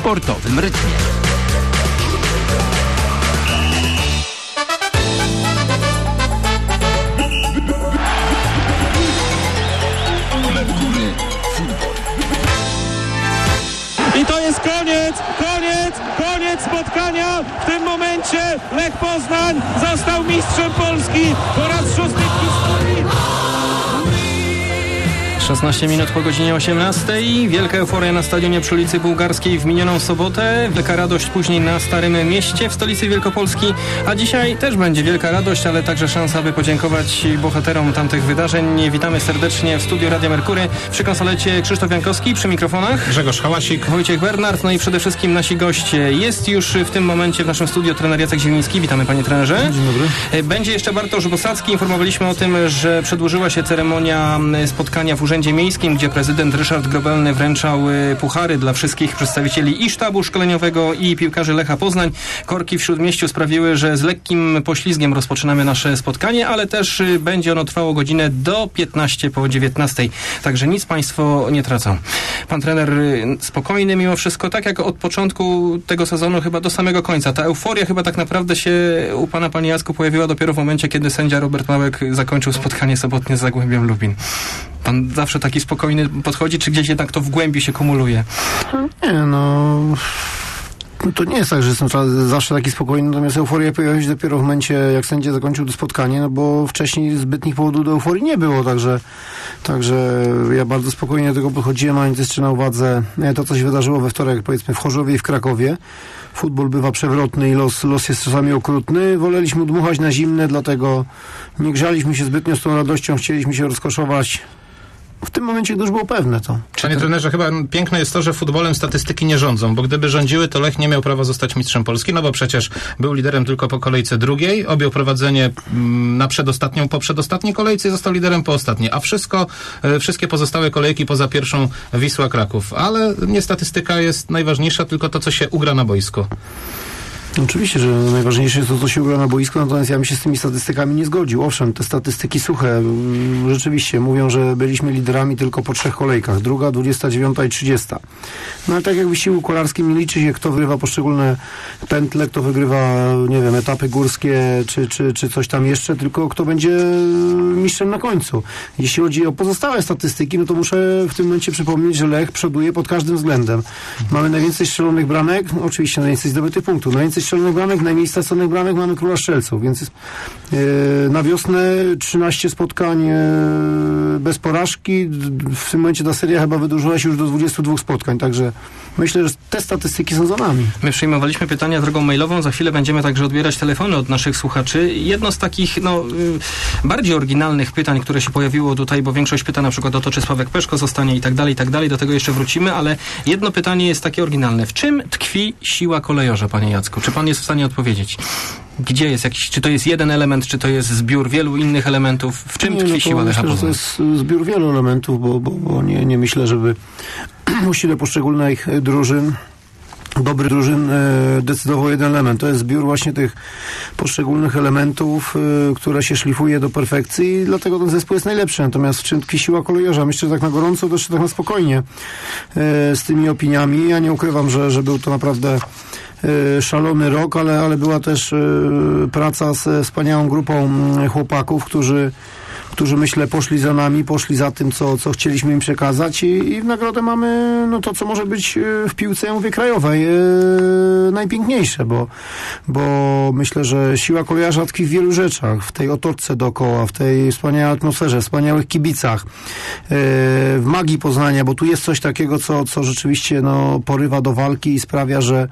sportowym rytmie. I to jest koniec spotkania. W tym momencie Lech Poznań został mistrzem Polski po raz 6 w historii. 16 minut po godzinie 18. Wielka euforia na stadionie przy ulicy Bułgarskiej w minioną sobotę. Wielka radość później na Starym Mieście w stolicy Wielkopolski. A dzisiaj też będzie wielka radość, ale także szansa, aby podziękować bohaterom tamtych wydarzeń. Witamy serdecznie w studiu Radia Merkury. Przy konsolecie Krzysztof Jankowski, przy mikrofonach Grzegorz Hałasik, Wojciech Bernard, no i przede wszystkim nasi goście. Jest już w tym momencie w naszym studiu trener Jacek Zieliński. Witamy, panie trenerze. Dzień dobry. Będzie jeszcze Bartosz Bosacki. Informowaliśmy o tym, że przedłużyła się ceremonia spotkania w Urzędzie Miejskim, gdzie prezydent Ryszard Grobelny wręczał puchary dla wszystkich przedstawicieli i sztabu szkoleniowego, i piłkarzy Lecha Poznań. Korki w Śródmieściu sprawiły, że z lekkim poślizgiem rozpoczynamy nasze spotkanie, ale też będzie ono trwało godzinę do 15 po 19. Także nic państwo nie tracą. Pan trener spokojny mimo wszystko, tak jak od początku tego sezonu chyba do samego końca. Ta euforia chyba tak naprawdę się u pana, panie Jacku, pojawiła dopiero w momencie, kiedy sędzia Robert Małek zakończył spotkanie sobotnie z Zagłębiem Lubin. Pan zawsze taki spokojny podchodzi, czy gdzieś jednak to w głębi się kumuluje? Nie, to nie jest tak, że jestem zawsze taki spokojny, natomiast euforia pojawiła się dopiero w momencie, jak sędzia zakończył to spotkanie, no bo wcześniej zbytnich powodów do euforii nie było, także ja bardzo spokojnie do tego podchodziłem, mając jeszcze na uwadze to, co się wydarzyło we wtorek, powiedzmy w Chorzowie i w Krakowie. Futbol bywa przewrotny i los jest czasami okrutny. Woleliśmy dmuchać na zimne, dlatego nie grzaliśmy się zbytnio z tą radością, chcieliśmy się rozkoszować w tym momencie, gdy już było pewne to. Panie trenerze, chyba piękne jest to, że futbolem statystyki nie rządzą, bo gdyby rządziły, to Lech nie miał prawa zostać mistrzem Polski, no bo przecież był liderem tylko po kolejce drugiej, objął prowadzenie na po przedostatniej kolejce i został liderem po ostatniej, a wszystkie pozostałe kolejki poza pierwszą Wisła Kraków. Ale nie statystyka jest najważniejsza, tylko to, co się ugra na boisku. Oczywiście, że najważniejsze jest to, co się ugra na boisku, natomiast ja bym się z tymi statystykami nie zgodził. Owszem, te statystyki suche rzeczywiście mówią, że byliśmy liderami tylko po 3 kolejkach. Druga, 29 i 30. No ale tak jak w wyścigu kolarskim nie liczy się, kto wygrywa poszczególne pętle, kto wygrywa, nie wiem, etapy górskie, czy coś tam jeszcze, tylko kto będzie mistrzem na końcu. Jeśli chodzi o pozostałe statystyki, no to muszę w tym momencie przypomnieć, że Lech przoduje pod każdym względem. Mamy najwięcej strzelonych bramek, oczywiście najwięcej zdobytych punktów, najwięcej strzelonych bramek, najmniej straconych bramek, mamy króla strzelców, więc na wiosnę 13 spotkań bez porażki. W tym momencie ta seria chyba wydłużyła się już do 22 spotkań, także myślę, że te statystyki są za nami. My przyjmowaliśmy pytania drogą mailową, za chwilę będziemy także odbierać telefony od naszych słuchaczy. Jedno z takich bardziej oryginalnych pytań, które się pojawiło tutaj, bo większość pyta na przykład o to, czy Sławek Peszko zostanie i tak dalej, do tego jeszcze wrócimy, ale jedno pytanie jest takie oryginalne. W czym tkwi siła kolejorza, panie Jacku? Czy pan jest w stanie odpowiedzieć? Gdzie jest jakiś, czy to jest jeden element, czy to jest zbiór wielu innych elementów? W czym tkwi siła Lecha Poznań? Myślę, że to jest zbiór wielu elementów, bo nie myślę, żeby o sile poszczególnych drużyn, dobrych drużyn, decydował jeden element. To jest zbiór właśnie tych poszczególnych elementów, które się szlifuje do perfekcji i dlatego ten zespół jest najlepszy. Natomiast w czym tkwi siła kolejorza? Myślę, że tak na gorąco, też tak na spokojnie z tymi opiniami. Ja nie ukrywam, że był to naprawdę szalony rok, ale była też praca z wspaniałą grupą chłopaków, którzy myślę poszli za nami, poszli za tym, co chcieliśmy im przekazać i w nagrodę mamy to, co może być w piłce, ja mówię, krajowej najpiękniejsze, bo myślę, że siła kolejarza tkwi w wielu rzeczach, w tej otoczce dookoła, w tej wspaniałej atmosferze, wspaniałych kibicach, w magii Poznania, bo tu jest coś takiego, co rzeczywiście porywa do walki i sprawia, że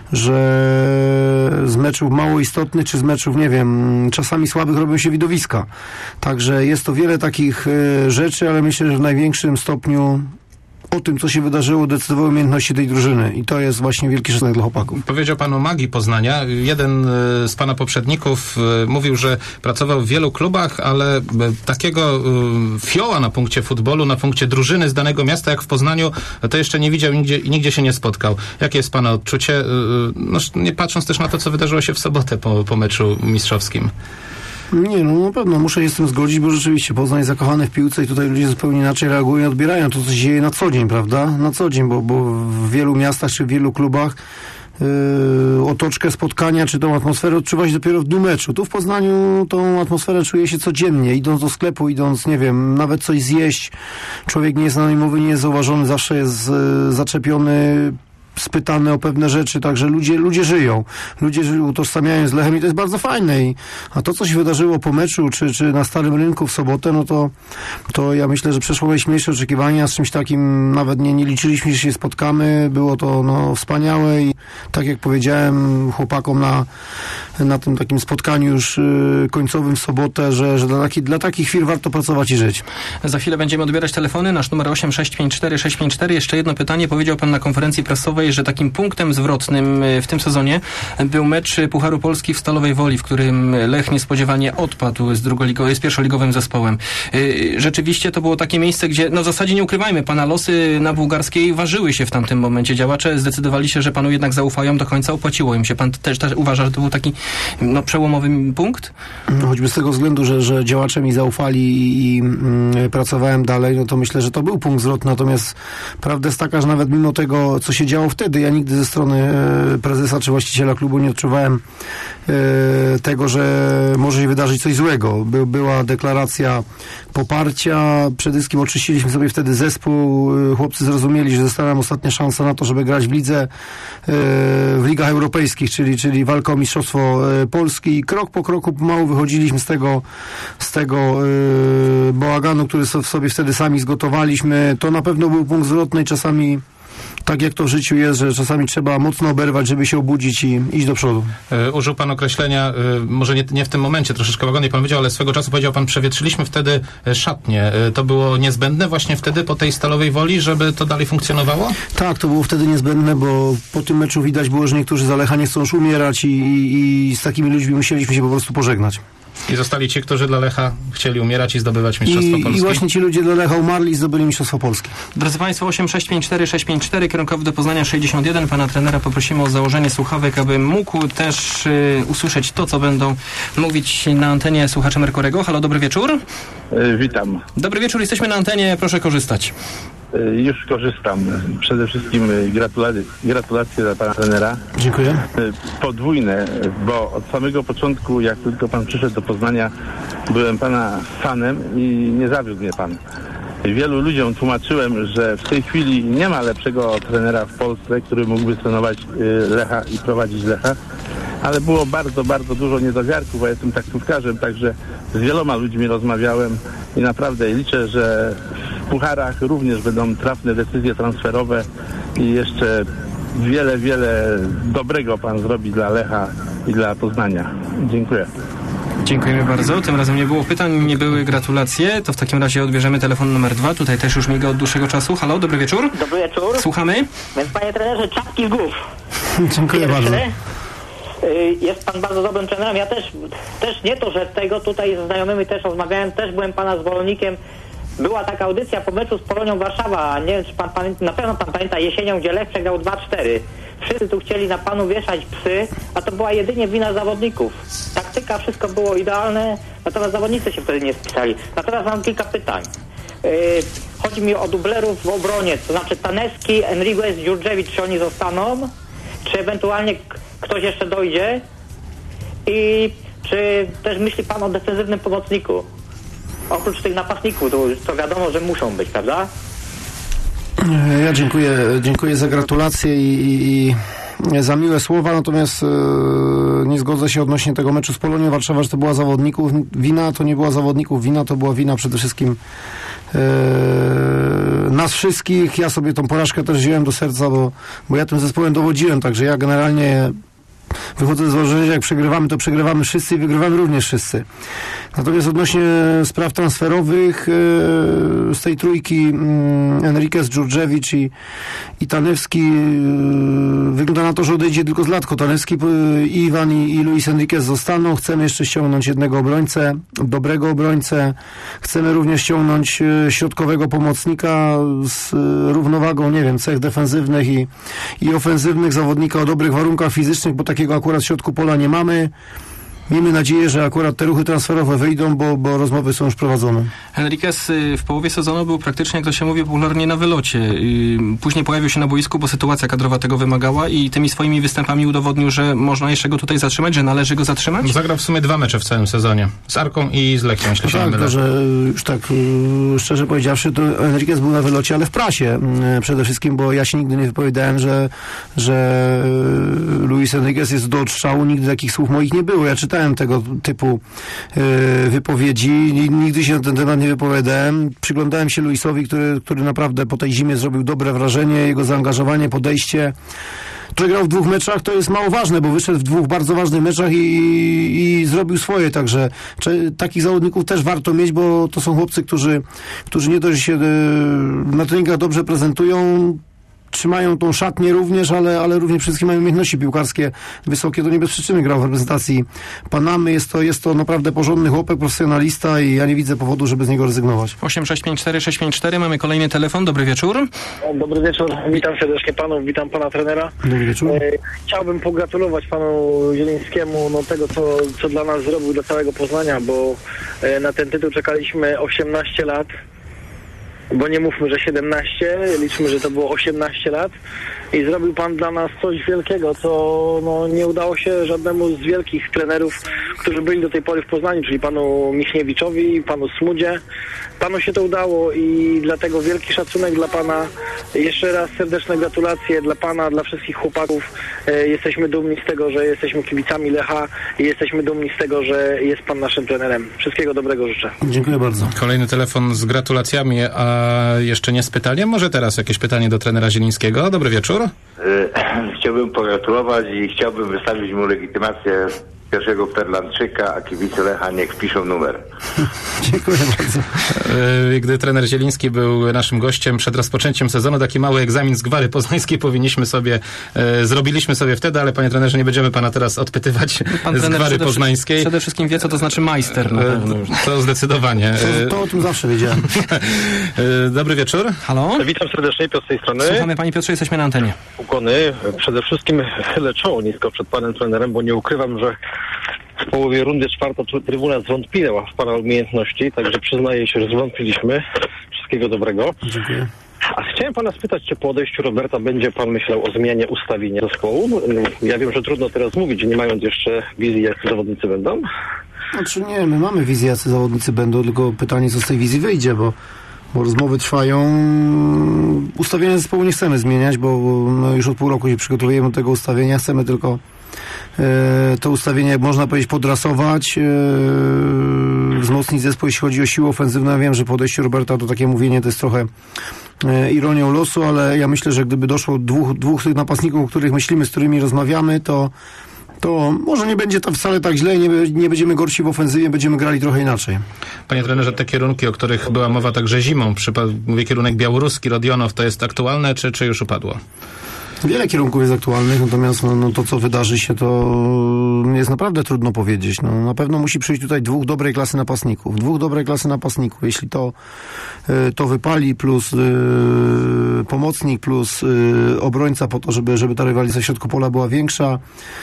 z meczów mało istotnych, czy z meczów, nie wiem, czasami słabych robią się widowiska. Także jest to wiele takich rzeczy, ale myślę, że w największym stopniu o tym, co się wydarzyło, decydowały umiejętności tej drużyny. I to jest właśnie wielki szacunek dla chłopaków. Powiedział pan o magii Poznania. Jeden z pana poprzedników mówił, że pracował w wielu klubach, ale takiego fioła na punkcie futbolu, na punkcie drużyny z danego miasta, jak w Poznaniu, to jeszcze nie widział i nigdzie się nie spotkał. Jakie jest pana odczucie? Nie patrząc też na to, co wydarzyło się w sobotę po meczu mistrzowskim. Nie, no na pewno muszę się z tym zgodzić, bo rzeczywiście Poznań jest zakochany w piłce i tutaj ludzie zupełnie inaczej reagują i odbierają to, co się dzieje na co dzień, prawda? Na co dzień, bo w wielu miastach czy w wielu klubach otoczkę spotkania, czy tą atmosferę odczuwa się dopiero w dniu meczu. Tu w Poznaniu tą atmosferę czuje się codziennie, idąc do sklepu, idąc, nie wiem, nawet coś zjeść. Człowiek nie jest anonimowy, nie jest zauważony, zawsze jest zaczepiony, spytany o pewne rzeczy, także ludzie żyją, utożsamiają z Lechem i to jest bardzo fajne. A to, co się wydarzyło po meczu, czy na Starym Rynku w sobotę, no to ja myślę, że przeszło najśmielsze oczekiwania, z czymś takim nawet nie liczyliśmy, że się spotkamy, było to wspaniałe i tak jak powiedziałem chłopakom na tym takim spotkaniu już końcowym w sobotę, że dla takich chwil warto pracować i żyć. Za chwilę będziemy odbierać telefony. Nasz numer 8654654. Jeszcze jedno pytanie. Powiedział pan na konferencji prasowej, że takim punktem zwrotnym w tym sezonie był mecz Pucharu Polski w Stalowej Woli, w którym Lech niespodziewanie odpadł z pierwszoligowym zespołem. Rzeczywiście to było takie miejsce, gdzie w zasadzie nie ukrywajmy, pana losy na Bułgarskiej ważyły się w tamtym momencie. Działacze zdecydowali się, że panu jednak zaufają do końca, opłaciło im się. Pan też uważa, że to był taki przełomowy punkt? Choćby z tego względu, że działacze mi zaufali i pracowałem dalej, no to myślę, że to był punkt zwrotny. Natomiast prawda jest taka, że nawet mimo tego, co się działo wtedy, ja nigdy ze strony prezesa czy właściciela klubu nie odczuwałem tego, że może się wydarzyć coś złego. Była deklaracja poparcia. Przede wszystkim oczyściliśmy sobie wtedy zespół. Chłopcy zrozumieli, że została nam ostatnia szansa na to, żeby grać w ligach europejskich, czyli walka o mistrzostwo Polski. Krok po kroku pomału wychodziliśmy z tego bałaganu, który sobie wtedy sami zgotowaliśmy. To na pewno był punkt zwrotny i czasami tak jak to w życiu jest, że czasami trzeba mocno oberwać, żeby się obudzić i iść do przodu. Użył pan określenia, może nie w tym momencie, troszeczkę łagodniej pan powiedział, ale swego czasu powiedział pan, przewietrzyliśmy wtedy szatnię. To było niezbędne właśnie wtedy po tej Stalowej Woli, żeby to dalej funkcjonowało? Tak, to było wtedy niezbędne, bo po tym meczu widać było, że niektórzy z Lecha nie chcą już umierać i z takimi ludźmi musieliśmy się po prostu pożegnać. I zostali ci, którzy dla Lecha chcieli umierać i zdobywać Mistrzostwo Polski. I właśnie ci ludzie dla Lecha umarli i zdobyli Mistrzostwo Polski. Drodzy Państwo, 8654654, kierunkowy do Poznania 61. Pana trenera poprosimy o założenie słuchawek, aby mógł też usłyszeć to, co będą mówić na antenie słuchacze Merkurego. Halo, dobry wieczór. Witam. Dobry wieczór, jesteśmy na antenie, proszę korzystać. Już korzystam. Przede wszystkim gratulacje dla pana trenera. Dziękuję. Podwójne, bo od samego początku, jak tylko pan przyszedł do Poznania, byłem pana fanem i nie zawiódł mnie pan. Wielu ludziom tłumaczyłem, że w tej chwili nie ma lepszego trenera w Polsce, który mógłby trenować Lecha i prowadzić Lecha, ale było bardzo, bardzo dużo niedowiarków, bo ja jestem taksówkarzem, także z wieloma ludźmi rozmawiałem i naprawdę liczę, że w pucharach również będą trafne decyzje transferowe i jeszcze wiele, wiele dobrego pan zrobi dla Lecha i dla Poznania. Dziękuję. Dziękujemy bardzo. Tym razem nie było pytań, nie były gratulacje. To w takim razie odbierzemy telefon numer 2. Tutaj też już miga od dłuższego czasu. Halo, dobry wieczór. Dobry wieczór. Słuchamy. Więc panie trenerze, czapki z głów. Dziękuję bardzo. Jest pan bardzo dobrym trenerem. Ja też nie to, że tego tutaj ze znajomymi też rozmawiałem, też byłem pana zwolennikiem. Była taka audycja po meczu z Polonią Warszawa. Nie wiem, czy pan na pewno pan pamięta jesienią, gdzie Lech przegrał 2-4. Wszyscy tu chcieli na panu wieszać psy, a to była jedynie wina zawodników. Taktyka, wszystko było idealne, natomiast zawodnicy się wtedy nie spisali. Natomiast mam kilka pytań. Chodzi mi o dublerów w obronie, to znaczy Taneski, Enriguez, Djurdjevic, czy oni zostaną? Czy ewentualnie ktoś jeszcze dojdzie? I czy też myśli pan o defensywnym pomocniku? Oprócz tych napastników, to wiadomo, że muszą być, prawda? Ja dziękuję za gratulacje i za miłe słowa, natomiast nie zgodzę się odnośnie tego meczu z Polonią Warszawa, że to była zawodników wina, to nie była zawodników wina, to była wina przede wszystkim nas wszystkich. Ja sobie tą porażkę też wziąłem do serca, bo ja tym zespołem dowodziłem, także ja generalnie wychodzę z założenia, że jak przegrywamy, to przegrywamy wszyscy i wygrywamy również wszyscy. Natomiast odnośnie spraw transferowych z tej trójki Enriquez, Djurdjevic i Tanewski wygląda na to, że odejdzie tylko Zlatko. Tanewski, Iwan i Luis Enriquez zostaną. Chcemy jeszcze ściągnąć jednego obrońcę, dobrego obrońcę. Chcemy również ściągnąć środkowego pomocnika z równowagą, nie wiem, cech defensywnych i ofensywnych, zawodnika o dobrych warunkach fizycznych, bo takiego akurat w środku pola nie mamy. miejmy nadzieję, że akurat te ruchy transferowe wyjdą, bo rozmowy są już prowadzone. Henriquez w połowie sezonu był praktycznie, jak to się mówi popularnie, na wylocie. Później pojawił się na boisku, bo sytuacja kadrowa tego wymagała i tymi swoimi występami udowodnił, że można jeszcze go tutaj zatrzymać, że należy go zatrzymać? Zagrał w sumie 2 mecze w całym sezonie. Z Arką i z Lechią, jeśli się nie mylę. Że już tak szczerze powiedziawszy, to Henriquez był na wylocie, ale w prasie przede wszystkim, bo ja się nigdy nie wypowiadałem, że Luis Henriquez jest do odstrzału. Nigdy takich słów moich nie było. Ja czytałem tego typu wypowiedzi. Nigdy się na ten temat nie wypowiadałem. Przyglądałem się Luisowi, który naprawdę po tej zimie zrobił dobre wrażenie. Jego zaangażowanie, podejście. Że grał w 2 meczach, to jest mało ważne, bo wyszedł w 2 bardzo ważnych meczach i zrobił swoje, także takich zawodników też warto mieć, bo to są chłopcy, którzy nie dość się na treningach dobrze prezentują, trzymają tą szatnię również, ale również wszystkim mają umiejętności piłkarskie wysokie. To nie bez przyczyny grał w reprezentacji Panamy. Jest to naprawdę porządny chłopak, profesjonalista i ja nie widzę powodu, żeby z niego rezygnować. 8654654, mamy kolejny telefon. Dobry wieczór. Dobry wieczór. Witam serdecznie panów, witam pana trenera. Dobry wieczór. Chciałbym pogratulować panu Zielińskiemu tego, co dla nas zrobił, dla całego Poznania, bo na ten tytuł czekaliśmy 18 lat. Bo nie mówmy, że 17, liczmy, że to było 18 lat i zrobił pan dla nas coś wielkiego, co nie udało się żadnemu z wielkich trenerów, którzy byli do tej pory w Poznaniu, czyli panu Michniewiczowi, panu Smudzie. Panu się to udało i dlatego wielki szacunek dla pana. Jeszcze raz serdeczne gratulacje dla pana, dla wszystkich chłopaków. Jesteśmy dumni z tego, że jesteśmy kibicami Lecha i jesteśmy dumni z tego, że jest pan naszym trenerem. Wszystkiego dobrego życzę. Dziękuję bardzo. Kolejny telefon z gratulacjami, a jeszcze nie z pytaniem. Może teraz jakieś pytanie do trenera Zielińskiego. Dobry wieczór. Chciałbym pogratulować i chciałbym wystawić mu legitymację pierwszego Perlandczyka, a kibice Lecha niech wpiszą numer. Dziękuję bardzo. Gdy trener Zieliński był naszym gościem przed rozpoczęciem sezonu, taki mały egzamin z Gwary Poznańskiej zrobiliśmy sobie wtedy, ale panie trenerze, nie będziemy pana teraz odpytywać z Gwary Poznańskiej. Przede wszystkim wie, co to znaczy majster. Na pewno. To zdecydowanie. To o tym zawsze wiedziałem. Dobry wieczór. Halo? Witam serdecznie, Piotr z tej strony. Słuchamy, panie Piotrze, jesteśmy na antenie. Ukłony. Przede wszystkim chylę czoło nisko przed panem trenerem, bo nie ukrywam, że w połowie rundy 4 trybuna zwątpiła w pana umiejętności, także przyznaję się, że zwątpiliśmy. Wszystkiego dobrego. Dziękuję. A chciałem pana spytać, czy po odejściu Roberta będzie pan myślał o zmianie ustawienia zespołu? Ja wiem, że trudno teraz mówić, nie mając jeszcze wizji, jak zawodnicy będą. Znaczy nie, my mamy wizję, jacy zawodnicy będą, tylko pytanie, co z tej wizji wyjdzie, bo rozmowy trwają. Ustawienia zespołu nie chcemy zmieniać, bo my już od pół roku się przygotowujemy do tego ustawienia. Chcemy tylko to ustawienie, jak można powiedzieć, podrasować, wzmocnić zespół, jeśli chodzi o siłę ofensywną. Ja wiem, że po odejściu Roberta to takie mówienie to jest trochę ironią losu, ale ja myślę, że gdyby doszło dwóch tych napastników, o których myślimy, z którymi rozmawiamy, to może nie będzie to wcale tak źle, nie będziemy gorsi w ofensywie, będziemy grali trochę inaczej. Panie trenerze, te kierunki, o których była mowa także zimą, mówię kierunek białoruski, Rodionow, to jest aktualne, czy już upadło? Wiele kierunków jest aktualnych, natomiast to, co wydarzy się, to jest naprawdę trudno powiedzieć. Na pewno musi przyjść tutaj dwóch dobrej klasy napastników. Jeśli to wypali, plus pomocnik, plus obrońca po to, żeby ta rywalizacja w środku pola była większa.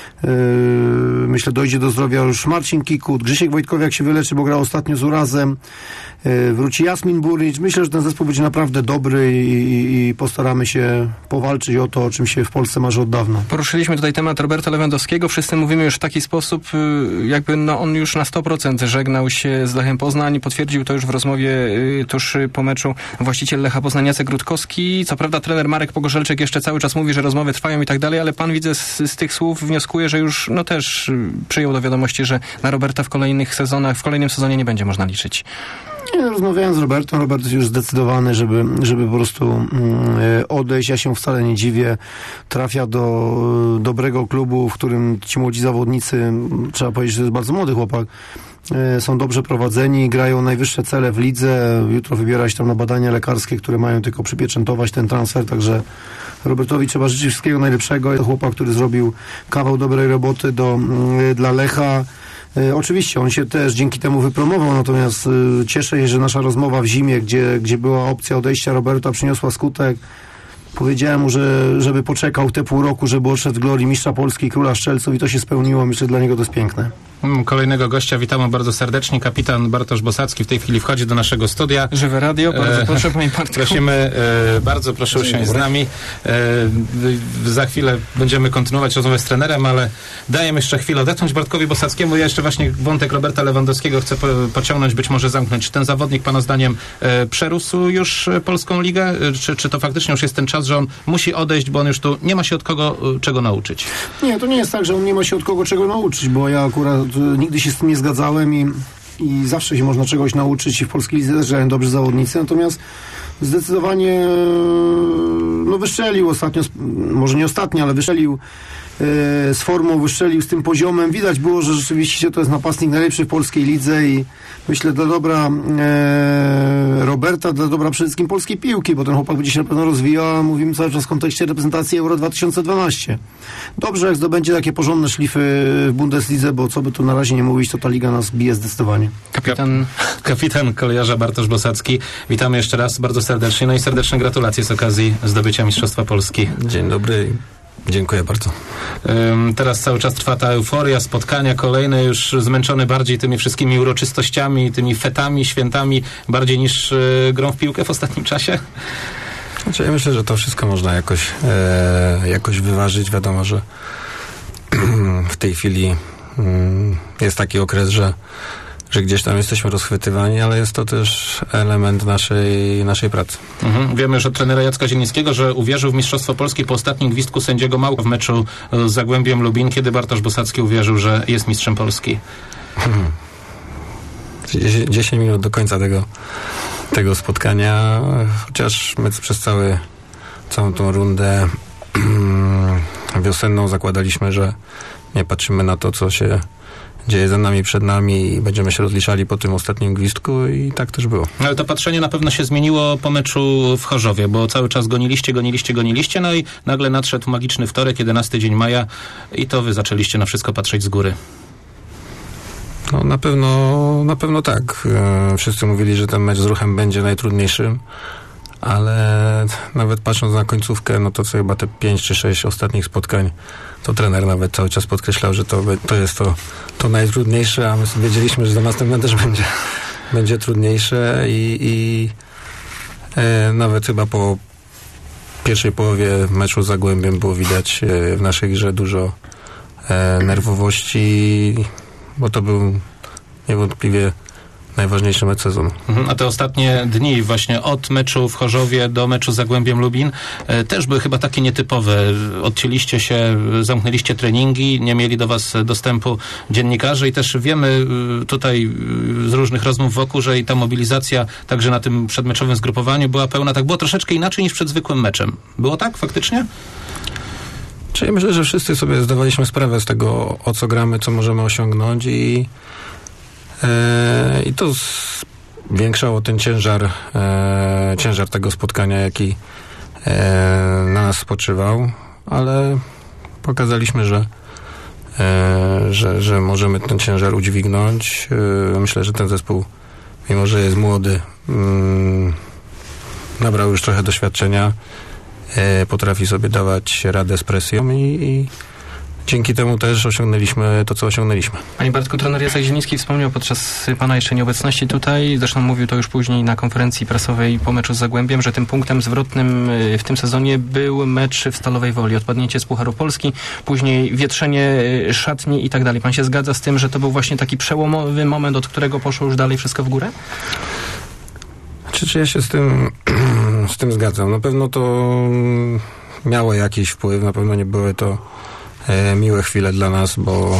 Myślę, dojdzie do zdrowia już Marcin Kikut, Grzesiek Wojtkowiak się wyleczy, bo grał ostatnio z urazem. Wróci Jasmin Burić. Myślę, że ten zespół będzie naprawdę dobry i postaramy się powalczyć o to, o czym się w Polsce marzy od dawna. Poruszyliśmy tutaj temat Roberta Lewandowskiego. Wszyscy mówimy już w taki sposób, jakby on już na 100% żegnał się z Lechem Poznań. Potwierdził to już w rozmowie tuż po meczu właściciel Lecha Poznań Jacek Rutkowski. Co prawda trener Marek Pogorzelczyk jeszcze cały czas mówi, że rozmowy trwają i tak dalej, ale pan, widzę, z tych słów wnioskuje, że już też przyjął do wiadomości, że na Roberta w kolejnym sezonie nie będzie można liczyć. Nie, rozmawiałem z Robertem. Robert jest już zdecydowany, żeby po prostu odejść. Ja się wcale nie dziwię. Trafia do dobrego klubu, w którym ci młodzi zawodnicy, trzeba powiedzieć, że to jest bardzo młody chłopak, są dobrze prowadzeni, grają najwyższe cele w lidze. Jutro wybiera się tam na badania lekarskie, które mają tylko przypieczętować ten transfer, także Robertowi trzeba życzyć wszystkiego najlepszego. To chłopak, który zrobił kawał dobrej roboty dla Lecha. Oczywiście, on się też dzięki temu wypromował, natomiast cieszę się, że nasza rozmowa w zimie, gdzie była opcja odejścia Roberta, przyniosła skutek. Powiedziałem mu, żeby poczekał te pół roku, żeby odszedł w glorii mistrza Polski i króla strzelców i to się spełniło. Myślę, że dla niego to jest piękne. Kolejnego gościa witamy bardzo serdecznie. Kapitan Bartosz Bosacki w tej chwili wchodzi do naszego studia. Żywe radio, bardzo proszę, panie Bartku. Prosimy, bardzo proszę usiąść z nami. Za chwilę będziemy kontynuować rozmowę z trenerem, ale dajemy jeszcze chwilę odetchnąć Bartkowi Bosackiemu. Ja jeszcze właśnie wątek Roberta Lewandowskiego chcę pociągnąć, być może zamknąć. Czy ten zawodnik pana zdaniem przerósł już polską ligę? Czy to faktycznie już jest ten czas, że on musi odejść, bo on już tu nie ma się od kogo czego nauczyć? Nie, to nie jest tak, że on nie ma się od kogo czego nauczyć, bo ja akurat nigdy się z tym nie zgadzałem i zawsze się można czegoś nauczyć i w polskiej lidze też grają dobrzy zawodnicy, natomiast zdecydowanie wystrzelił ostatnio, może nie ostatnio, ale wystrzelił z formą, wystrzelił z tym poziomem. Widać było, że rzeczywiście to jest napastnik najlepszy w polskiej lidze i myślę dla dobra Roberta, dla dobra przede wszystkim polskiej piłki, bo ten chłopak będzie się na pewno rozwijał, mówimy cały czas w kontekście reprezentacji Euro 2012. Dobrze, jak zdobędzie takie porządne szlify w Bundeslidze, bo co by tu na razie nie mówić, to ta liga nas bije zdecydowanie. Kapitan kolejarza Bartosz Bosacki. Witamy jeszcze raz bardzo serdecznie, no i serdeczne gratulacje z okazji zdobycia Mistrzostwa Polski. Dzień dobry. Dziękuję bardzo. Teraz cały czas trwa ta euforia, spotkania kolejne, już zmęczony bardziej tymi wszystkimi uroczystościami, tymi fetami, świętami, bardziej niż grą w piłkę w ostatnim czasie? Znaczy, ja myślę, że to wszystko można jakoś wyważyć. Wiadomo, że w tej chwili jest taki okres, że gdzieś tam jesteśmy rozchwytywani, ale jest to też element naszej pracy. Wiemy już od trenera Jacka Zielińskiego, że uwierzył w Mistrzostwo Polski po ostatnim gwizdku sędziego Małka w meczu z Zagłębiem Lubin, kiedy Bartosz Bosacki uwierzył, że jest mistrzem Polski. 10 minut do końca tego spotkania, chociaż my przez całą tą rundę wiosenną zakładaliśmy, że nie patrzymy na to, co się dzieje za nami, przed nami i będziemy się rozliczali po tym ostatnim gwizdku i tak też było. Ale to patrzenie na pewno się zmieniło po meczu w Chorzowie, bo cały czas goniliście, no i nagle nadszedł magiczny wtorek, 11 dzień maja i to wy zaczęliście na wszystko patrzeć z góry. No na pewno tak. Wszyscy mówili, że ten mecz z Ruchem będzie najtrudniejszym, ale nawet patrząc na końcówkę, no to co chyba te 5 czy 6 ostatnich spotkań, to trener nawet cały czas podkreślał, że to jest to najtrudniejsze, a my sobie wiedzieliśmy, że za następne też będzie trudniejsze i nawet chyba po pierwszej połowie meczu z Zagłębiem było widać w naszej grze dużo nerwowości, bo to był niewątpliwie najważniejszy mecz sezonu. A te ostatnie dni właśnie od meczu w Chorzowie do meczu z Zagłębiem Lubin też były chyba takie nietypowe. Odcięliście się, zamknęliście treningi, nie mieli do was dostępu dziennikarze i też wiemy tutaj z różnych rozmów wokół, że i ta mobilizacja także na tym przedmeczowym zgrupowaniu była pełna. Tak było troszeczkę inaczej niż przed zwykłym meczem. Było tak faktycznie? Czyli myślę, że wszyscy sobie zdawaliśmy sprawę z tego, o co gramy, co możemy osiągnąć i to zwiększało ten ciężar tego spotkania, jaki na nas spoczywał, ale pokazaliśmy, że możemy ten ciężar udźwignąć. Myślę, że ten zespół, mimo że jest młody, nabrał już trochę doświadczenia, potrafi sobie dawać radę z presją i dzięki temu też osiągnęliśmy to, co osiągnęliśmy. Panie Bartku, trener Jacek Zieliński wspomniał podczas pana jeszcze nieobecności tutaj, zresztą mówił to już później na konferencji prasowej po meczu z Zagłębiem, że tym punktem zwrotnym w tym sezonie był mecz w Stalowej Woli, odpadnięcie z Pucharu Polski, później wietrzenie szatni i tak dalej. Pan się zgadza z tym, że to był właśnie taki przełomowy moment, od którego poszło już dalej wszystko w górę? Czy ja się z tym zgadzam? Na pewno to miało jakiś wpływ, na pewno nie były to miłe chwile dla nas, bo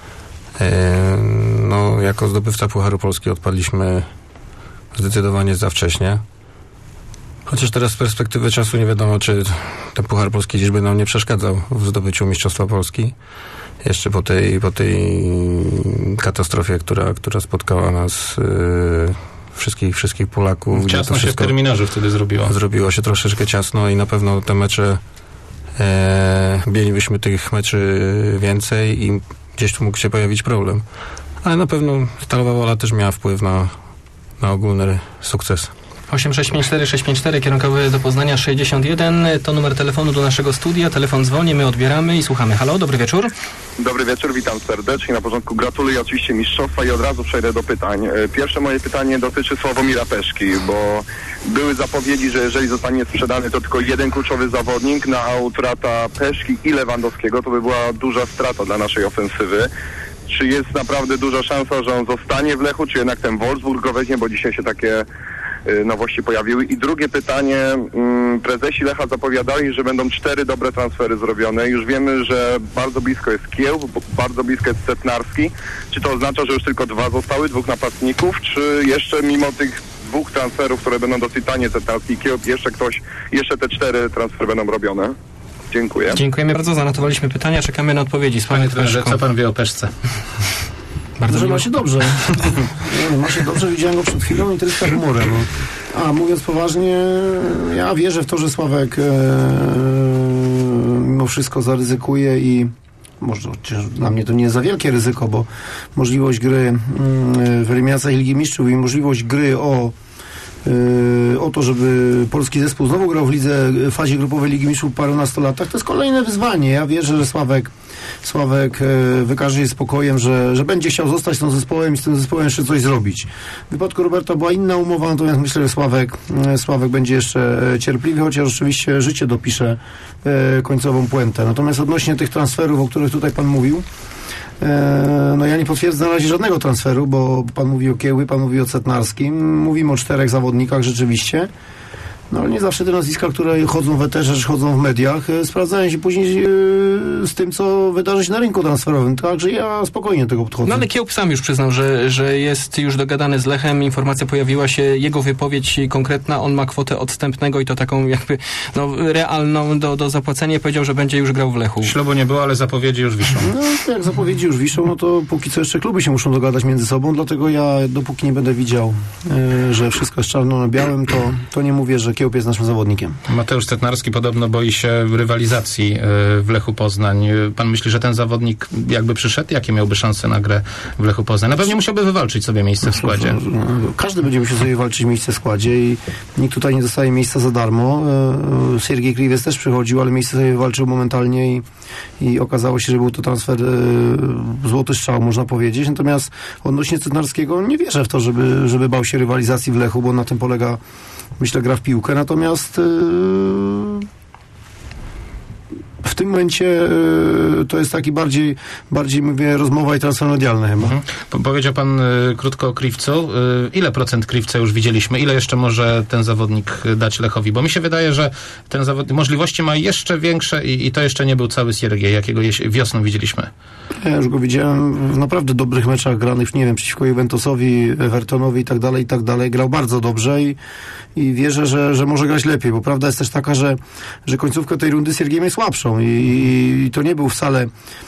jako zdobywca Pucharu Polski odpadliśmy zdecydowanie za wcześnie. Chociaż teraz z perspektywy czasu nie wiadomo, czy ten Puchar Polski gdzieś by nam nie przeszkadzał w zdobyciu Mistrzostwa Polski. Jeszcze po tej katastrofie, która spotkała nas wszystkich Polaków. Ciasno się w terminarzu wtedy zrobiło. Zrobiło się troszeczkę ciasno i na pewno te mecze mielibyśmy tych meczy więcej i gdzieś tu mógł się pojawić problem. Ale na pewno Stalowa Wola też miała wpływ na ogólny sukces. 8654654, kierunkowy do Poznania 61, to numer telefonu do naszego studia, telefon dzwoni, my odbieramy i słuchamy. Halo, dobry wieczór. Dobry wieczór, witam serdecznie. Na początku gratuluję oczywiście mistrzostwa i od razu przejdę do pytań. Pierwsze moje pytanie dotyczy Sławomira Peszki, bo były zapowiedzi, że jeżeli zostanie sprzedany to tylko jeden kluczowy zawodnik, a utrata Peszki i Lewandowskiego to by była duża strata dla naszej ofensywy. Czy jest naprawdę duża szansa, że on zostanie w Lechu, czy jednak ten Wolfsburg go weźmie, bo dzisiaj się takie nowości pojawiły. I drugie pytanie, prezesi Lecha zapowiadali, że będą 4 dobre transfery zrobione. Już wiemy, że bardzo blisko jest Kieł, bardzo blisko jest Setnarski. Czy to oznacza, że już tylko 2 zostały, 2 napastników, czy jeszcze mimo tych 2 transferów, które będą dosyć tanie, Setnarski i Kieł, jeszcze te 4 transfery będą robione? Dziękuję. Dziękujemy bardzo, zanotowaliśmy pytania, czekamy na odpowiedzi. Panie trenerze, co pan wie o Peszce? Bardzo ma się dobrze. Ma się dobrze, widziałem go przed chwilą i to jest tak humorem. A mówiąc poważnie, ja wierzę w to, że Sławek mimo wszystko zaryzykuje i może dla mnie to nie jest za wielkie ryzyko, bo możliwość gry w eliminacjach Ligi Mistrzów i możliwość gry o to, żeby polski zespół znowu grał w lidze w fazie grupowej Ligi Mistrzów po parunastu latach, to jest kolejne wyzwanie. Ja wierzę, że Sławek wykaże się spokojem, że będzie chciał zostać z tym zespołem i z tym zespołem jeszcze coś zrobić. W wypadku Roberta była inna umowa, natomiast myślę, że Sławek będzie jeszcze cierpliwy, chociaż oczywiście życie dopisze końcową puentę. Natomiast odnośnie tych transferów, o których tutaj pan mówił, no ja nie potwierdzę na razie żadnego transferu, bo pan mówi o Kieły, pan mówi o Setnarskim. Mówimy o 4 zawodnikach rzeczywiście. No ale nie zawsze te nazwiska, które chodzą w eterze, czy chodzą w mediach, sprawdzają się później z tym, co wydarzy się na rynku transferowym. Także ja spokojnie do tego podchodzę. No ale Kiełb sam już przyznał, że jest już dogadany z Lechem. Informacja pojawiła się, jego wypowiedź konkretna, on ma kwotę odstępnego i to taką jakby realną do zapłacenia. Powiedział, że będzie już grał w Lechu. Ślubu nie było, ale zapowiedzi już wiszą. No jak zapowiedzi już wiszą, no to póki co jeszcze kluby się muszą dogadać między sobą, dlatego ja dopóki nie będę widział, że wszystko jest czarno na białym, to nie mówię, że Kiełb jest naszym zawodnikiem. Mateusz Setnarski podobno boi się rywalizacji w Lechu Poznań. Pan myśli, że ten zawodnik jakby przyszedł? Jakie miałby szanse na grę w Lechu Poznań? Na pewno musiałby wywalczyć sobie miejsce w składzie. Każdy będzie musiał sobie wywalczyć miejsce w składzie i nikt tutaj nie dostaje miejsca za darmo. Siergiej Kriwiec też przychodził, ale miejsce sobie wywalczył momentalnie i okazało się, że był to transfer złoty strzał, można powiedzieć. Natomiast odnośnie Setnarskiego nie wierzę w to, żeby bał się rywalizacji w Lechu, bo na tym polega, myślę, gra w piłkę. Natomiast w tym momencie to jest taki bardziej mówię, rozmowa i transfer medialny chyba. Powiedział pan krótko o Kriwcu. Ile procent Kriwca już widzieliśmy? Ile jeszcze może ten zawodnik dać Lechowi? Bo mi się wydaje, że ten zawodnik możliwości ma jeszcze większe i to jeszcze nie był cały Siergiej, jakiego wiosną widzieliśmy. Ja już go widziałem w naprawdę dobrych meczach granych, nie wiem, przeciwko Juventusowi, Evertonowi i tak dalej. Grał bardzo dobrze i wierzę, że może grać lepiej, bo prawda jest też taka, że końcówkę tej rundy Siergiej jest słabszą i to nie był wcale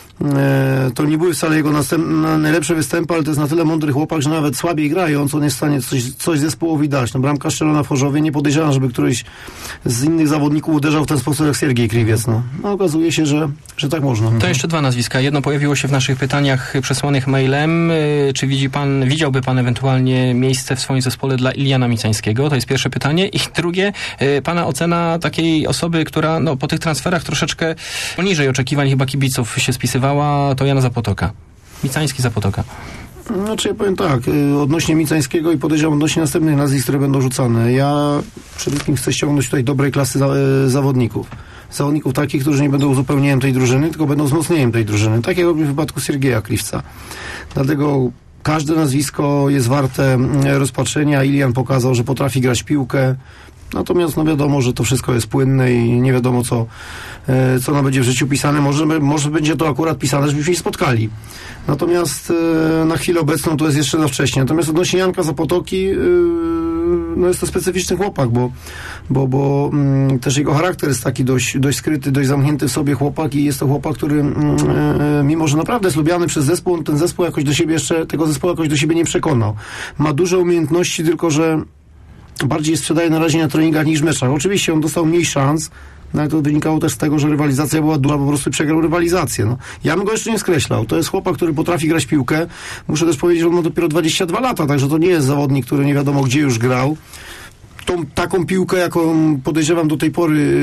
to nie były wcale jego najlepsze występy, ale to jest na tyle mądry chłopak, że nawet słabiej grając, on jest w stanie coś zespołowi dać. No, bramka strzelona w Chorzowie, nie podejrzewam, żeby któryś z innych zawodników uderzał w ten sposób jak Siergiej Kriwiec. No okazuje się, że tak można. To jeszcze 2 nazwiska. Jedno pojawiło się w naszych pytaniach przesłanych mailem. Czy widziałby pan ewentualnie miejsce w swoim zespole dla Iliana Micańskiego? To jest pierwsze pytanie. I drugie, pana ocena takiej osoby, która po tych transferach troszeczkę poniżej oczekiwań chyba kibiców się spisywała, to Jana Zapotoka. Micański, Zapotoka. Znaczy ja powiem tak, odnośnie Micańskiego i podejrzewam odnośnie następnych nazwisk, które będą rzucane. Ja przede wszystkim chcę ściągnąć tutaj dobrej klasy zawodników. Zawodników takich, którzy nie będą uzupełnieniem tej drużyny, tylko będą wzmocnieniem tej drużyny. Tak jak w wypadku Siergieja Kriwca. Dlatego każde nazwisko jest warte rozpatrzenia. Ilian pokazał, że potrafi grać piłkę. Natomiast wiadomo, że to wszystko jest płynne i nie wiadomo, co nam będzie w życiu pisane. Może będzie to akurat pisane, żebyśmy się spotkali. Natomiast na chwilę obecną to jest jeszcze za wcześnie. Natomiast odnośnie Janka Zapotoki, jest to specyficzny chłopak, bo też jego charakter jest taki dość skryty, dość zamknięty w sobie chłopak i jest to chłopak, który mimo, że naprawdę jest lubiany przez zespół, ten zespół jakoś do siebie tego zespołu jakoś do siebie nie przekonał. Ma duże umiejętności, tylko że bardziej sprzedaje na razie na treningach niż w meczach. Oczywiście on dostał mniej szans, no ale to wynikało też z tego, że rywalizacja była duża, po prostu przegrał rywalizację. Ja bym go jeszcze nie skreślał. To jest chłopak, który potrafi grać piłkę. Muszę też powiedzieć, że on ma dopiero 22 lata, także to nie jest zawodnik, który nie wiadomo gdzie już grał. taką piłkę, jaką podejrzewam do tej pory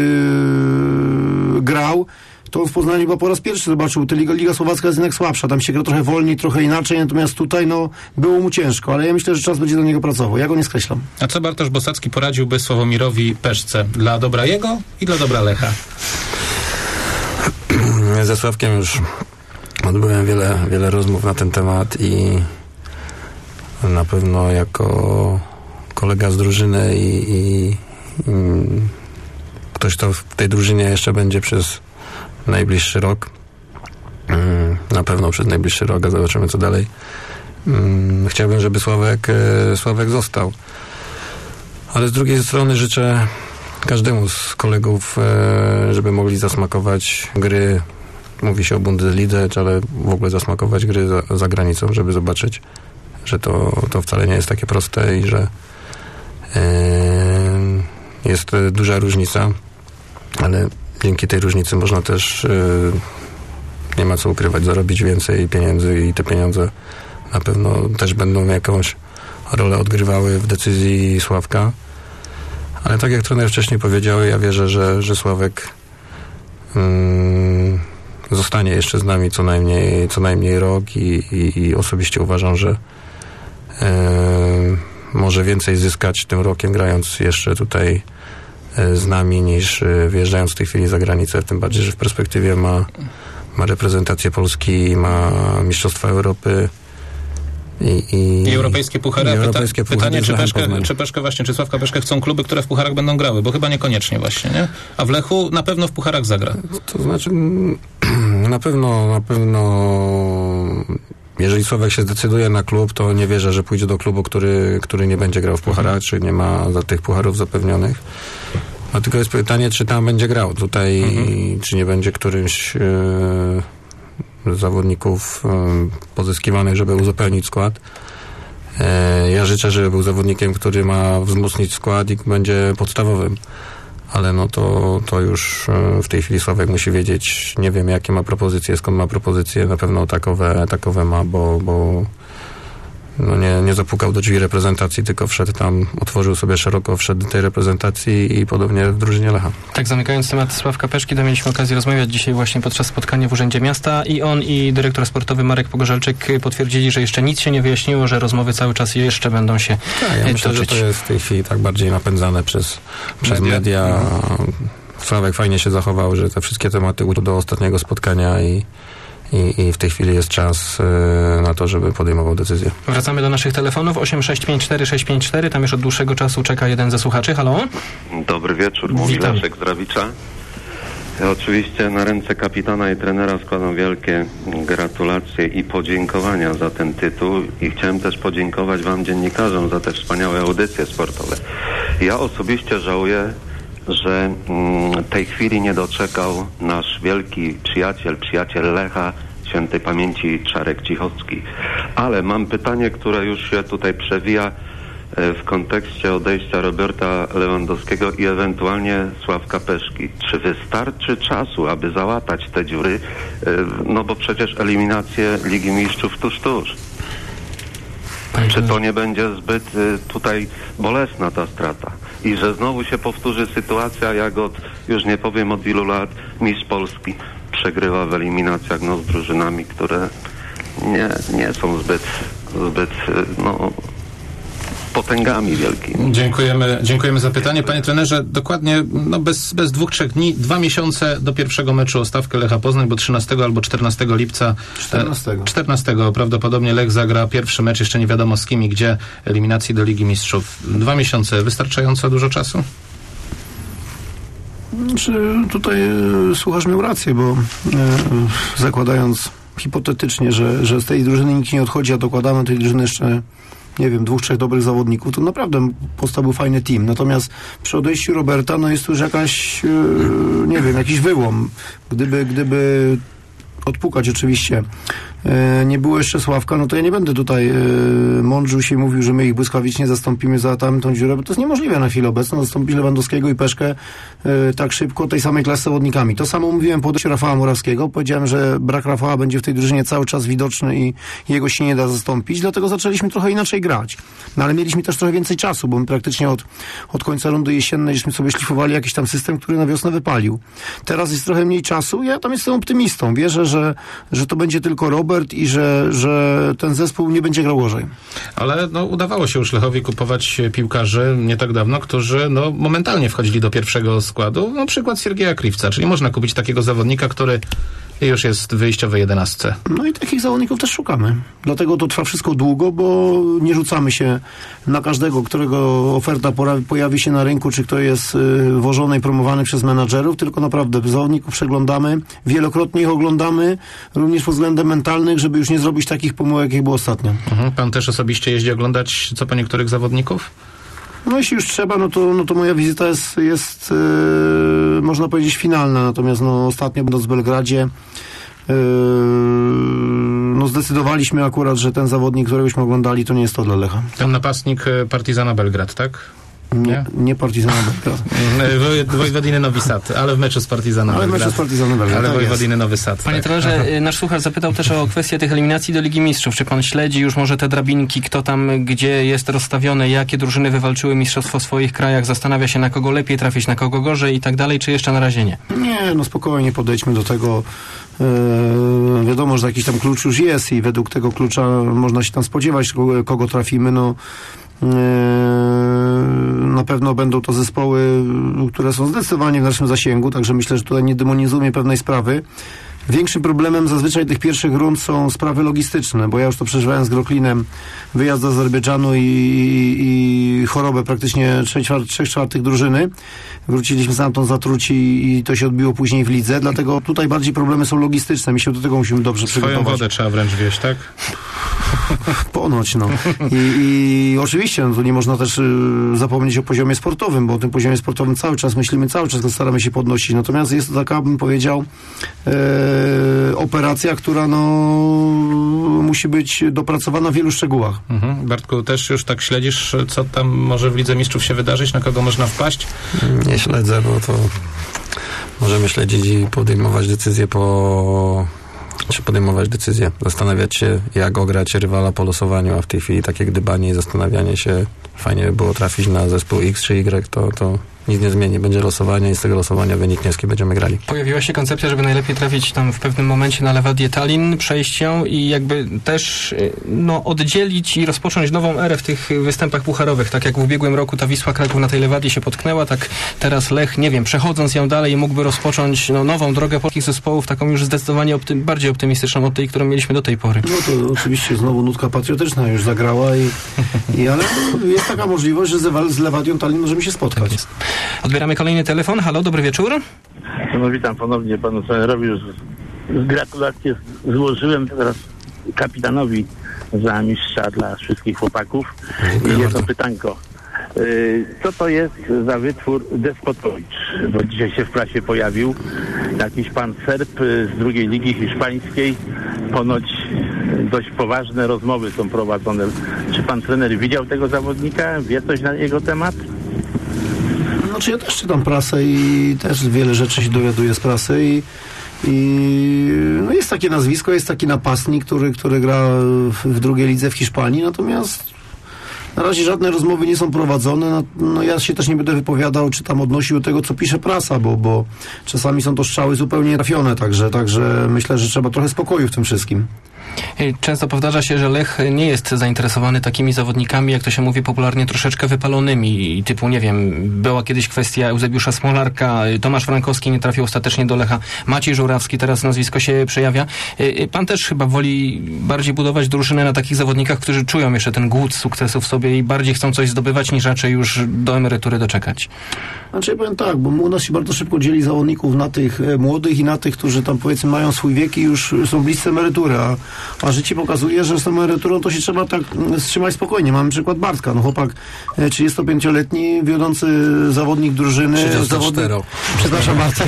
grał, to on w Poznaniu chyba po raz pierwszy zobaczył. Liga Słowacka jest jednak słabsza, tam się gra trochę wolniej, trochę inaczej, natomiast tutaj było mu ciężko, ale ja myślę, że czas będzie do niego pracował. Ja go nie skreślam. A co Bartosz Bosacki poradziłby Sławomirowi Peszce dla dobra jego i dla dobra Lecha? Ze Sławkiem już odbyłem wiele rozmów na ten temat i na pewno jako kolega z drużyny i ktoś, kto w tej drużynie jeszcze będzie przez najbliższy rok, na pewno przez najbliższy rok, a zobaczymy co dalej. Chciałbym, żeby Sławek został. Ale z drugiej strony życzę każdemu z kolegów, żeby mogli zasmakować gry, mówi się o Bundeslidze, ale w ogóle zasmakować gry za granicą, żeby zobaczyć, że to wcale nie jest takie proste i że jest duża różnica, ale dzięki tej różnicy można też, nie ma co ukrywać, zarobić więcej pieniędzy i te pieniądze na pewno też będą jakąś rolę odgrywały w decyzji Sławka. Ale tak jak trener wcześniej powiedział, ja wierzę, że Sławek zostanie jeszcze z nami co najmniej rok i osobiście uważam, że może więcej zyskać tym rokiem, grając jeszcze tutaj z nami, niż wyjeżdżając w tej chwili za granicę, tym bardziej, że w perspektywie ma reprezentację Polski, ma Mistrzostwa Europy i europejskie puchary. Pytanie, czy Sławka Peszkę chcą kluby, które w pucharach będą grały, bo chyba niekoniecznie właśnie, nie? A w Lechu na pewno w pucharach zagra. To znaczy na pewno jeżeli Sławek się zdecyduje na klub, to nie wierzę, że pójdzie do klubu, który nie będzie grał w pucharach, czy nie ma tych pucharów zapewnionych. A tylko jest pytanie, czy tam będzie grał. Tutaj, czy nie będzie którymś zawodników pozyskiwanych, żeby uzupełnić skład. Ja życzę, żeby był zawodnikiem, który ma wzmocnić skład i będzie podstawowym. Ale no to już w tej chwili Sławek musi wiedzieć, nie wiem jakie ma propozycje, skąd ma propozycje, na pewno takowe ma, bo no nie zapukał do drzwi reprezentacji, tylko wszedł tam, otworzył sobie szeroko, wszedł do tej reprezentacji i podobnie w drużynie Lecha. Tak, zamykając temat Sławka Peszki, to mieliśmy okazję rozmawiać dzisiaj właśnie podczas spotkania w Urzędzie Miasta i on i dyrektor sportowy Marek Pogorzelczyk potwierdzili, że jeszcze nic się nie wyjaśniło, że rozmowy cały czas jeszcze będą się ja myślę, że to jest w tej chwili tak bardziej napędzane przez media. Sławek fajnie się zachował, że te wszystkie tematy do ostatniego spotkania i w tej chwili jest czas na to, żeby podejmował decyzję. Wracamy do naszych telefonów 8654654. Tam już od dłuższego czasu czeka jeden ze słuchaczy. Halo? Dobry wieczór, mówi Leszek z Rawicza. Ja oczywiście na ręce kapitana i trenera składam wielkie gratulacje i podziękowania za ten tytuł i chciałem też podziękować wam, dziennikarzom, za te wspaniałe audycje sportowe. Ja osobiście żałuję, że tej chwili nie doczekał nasz wielki przyjaciel Lecha, świętej pamięci Czarek Cichocki. Ale mam pytanie, które już się tutaj przewija w kontekście odejścia Roberta Lewandowskiego i ewentualnie Sławka Peszki. Czy wystarczy czasu, aby załatać te dziury? No bo przecież eliminację Ligi Mistrzów tuż. Czy to nie będzie zbyt tutaj bolesna ta strata? I że znowu się powtórzy sytuacja, jak już nie powiem od ilu lat, mistrz Polski przegrywa w eliminacjach z drużynami, które nie są zbyt potęgami wielkimi. Dziękujemy za pytanie. Panie trenerze, dokładnie bez 2-3 dni, 2 miesiące do pierwszego meczu o stawkę Lecha Poznań, bo 13 albo 14 lipca 14 prawdopodobnie Lech zagra pierwszy mecz, jeszcze nie wiadomo z kim i gdzie, eliminacji do Ligi Mistrzów. 2 miesiące, wystarczająco dużo czasu? Tutaj słuchacz miał rację, bo zakładając hipotetycznie, że z tej drużyny nikt nie odchodzi, a dokładamy do tej drużyny jeszcze 2-3 dobrych zawodników, to naprawdę powstałby fajny team. Natomiast przy odejściu Roberta, jest tu już jakiś wyłom. Gdyby odpukać oczywiście. Nie było jeszcze Sławka, no to ja nie będę tutaj mądrzył się i mówił, że my ich błyskawicznie zastąpimy za tamtą dziurę, bo to jest niemożliwe na chwilę obecną, zastąpić Lewandowskiego i Peszkę tak szybko tej samej klasy zawodnikami. To samo mówiłem po odejściu Rafała Murawskiego. Powiedziałem, że brak Rafała będzie w tej drużynie cały czas widoczny i jego się nie da zastąpić, dlatego zaczęliśmy trochę inaczej grać. No ale mieliśmy też trochę więcej czasu, bo my praktycznie od końca rundy jesiennej żeśmy sobie szlifowali jakiś tam system, który na wiosnę wypalił. Teraz jest trochę mniej czasu. Ja tam jestem optymistą. Wierzę, że to będzie tylko Robert i że ten zespół nie będzie grał gorzej. Ale udawało się już Lechowi kupować piłkarzy nie tak dawno, którzy momentalnie wchodzili do pierwszego składu. Przykład Siergieja Kriwca, czyli można kupić takiego zawodnika, który już jest w wyjściowej 11. No i takich zawodników też szukamy. Dlatego to trwa wszystko długo, bo nie rzucamy się na każdego, którego oferta pojawi się na rynku, czy kto jest wożony i promowany przez menadżerów, tylko naprawdę zawodników przeglądamy, wielokrotnie ich oglądamy, również pod względem mentalnych, żeby już nie zrobić takich pomyłek, jak było ostatnio. Pan też osobiście jeździ oglądać co po niektórych zawodników? No jeśli już trzeba, no to moja wizyta jest można powiedzieć finalna, natomiast ostatnio będąc w Belgradzie zdecydowaliśmy akurat, że ten zawodnik, któregośmy oglądali, to nie jest to dla Lecha. Ten napastnik Partizana Belgrad, tak? Nie Partizana Belgrad. Wojwodiny Novi Sad, ale w meczu z Partizanem Belgrad. Ale w meczu z Partizanem Belgrad. Ale Wojwodiny Novi Sad. Panie trenerze, nasz słuchacz zapytał też o kwestię tych eliminacji do Ligi Mistrzów. Czy pan śledzi już może te drabinki, kto tam, gdzie jest rozstawione, jakie drużyny wywalczyły mistrzostwo w swoich krajach, zastanawia się, na kogo lepiej trafić, na kogo gorzej i tak dalej, czy jeszcze na razie nie? Nie, spokojnie podejdźmy do tego. Wiadomo, że jakiś tam klucz już jest i według tego klucza można się tam spodziewać, kogo trafimy. Na pewno będą to zespoły, które są zdecydowanie w naszym zasięgu, także myślę, że tutaj nie demonizujemy pewnej sprawy. Większym problemem zazwyczaj tych pierwszych rund są sprawy logistyczne, bo ja już to przeżywałem z Groklinem, wyjazd do Azerbejdżanu i chorobę praktycznie 3/4 drużyny. Wróciliśmy stamtąd zatruci i to się odbiło później w lidze, dlatego tutaj bardziej problemy są logistyczne. My się do tego musimy dobrze przygotować. Swoją wodę trzeba wręcz wieść, tak? Ponoć, I oczywiście, tu nie można też zapomnieć o poziomie sportowym, bo o tym poziomie sportowym cały czas myślimy, cały czas go staramy się podnosić. Natomiast jest to taka, bym powiedział, operacja, która musi być dopracowana w wielu szczegółach. Bartku, też już tak śledzisz, co tam może w Lidze Mistrzów się wydarzyć, na kogo można wpaść? Nie śledzę, bo to możemy śledzić i podejmować decyzje, zastanawiać się, jak ograć rywala po losowaniu, a w tej chwili takie gdybanie i zastanawianie się, fajnie by było trafić na zespół X czy Y, to nic nie zmieni. Będzie losowanie i z tego losowania wynik nie będziemy grali. Pojawiła się koncepcja, żeby najlepiej trafić tam w pewnym momencie na Levadię Tallinn, przejść ją i jakby też oddzielić i rozpocząć nową erę w tych występach pucharowych. Tak jak w ubiegłym roku ta Wisła Kraków na tej Lewadii się potknęła, tak teraz Lech, przechodząc ją dalej, mógłby rozpocząć nową drogę polskich zespołów, taką już zdecydowanie bardziej optymistyczną od tej, którą mieliśmy do tej pory. No to oczywiście znowu nutka patriotyczna już zagrała, ale jest taka możliwość, że z Lewadią Tallinn możemy się spotkać. Tak jest. Odbieramy kolejny telefon. Halo, dobry wieczór. Witam ponownie panu trenerowi. Już gratulacje złożyłem teraz kapitanowi za mistrza dla wszystkich chłopaków. I jedno pytanko. Co to jest za wytwór Despotowicz? Bo dzisiaj się w prasie pojawił jakiś pan Serb z drugiej ligi hiszpańskiej. Ponoć dość poważne rozmowy są prowadzone. Czy pan trener widział tego zawodnika? Wie coś na jego temat? Ja też czytam prasę i też wiele rzeczy się dowiaduję z prasy i jest takie nazwisko, jest taki napastnik, który gra w drugiej lidze w Hiszpanii, natomiast na razie żadne rozmowy nie są prowadzone. Ja się też nie będę wypowiadał, czy tam odnosił do tego, co pisze prasa, bo czasami są to strzały zupełnie trafione, także myślę, że trzeba trochę spokoju w tym wszystkim. Często powtarza się, że Lech nie jest zainteresowany takimi zawodnikami, jak to się mówi popularnie, troszeczkę wypalonymi. Typu, była kiedyś kwestia Eusebiusza Smolarka, Tomasz Frankowski nie trafił ostatecznie do Lecha, Maciej Żurawski, teraz nazwisko się przejawia. Pan też chyba woli bardziej budować drużynę na takich zawodnikach, którzy czują jeszcze ten głód sukcesu w sobie i bardziej chcą coś zdobywać, niż raczej już do emerytury doczekać. Ja powiem tak, bo u nas się bardzo szybko dzieli zawodników na tych młodych i na tych, którzy tam powiedzmy mają swój wiek i już są bliscy emerytury, a życie pokazuje, że z tą emeryturą to się trzeba tak wstrzymać spokojnie. Mamy przykład Bartka, no chłopak 35-letni, wiodący zawodnik drużyny. 34. Przepraszam, Bartek.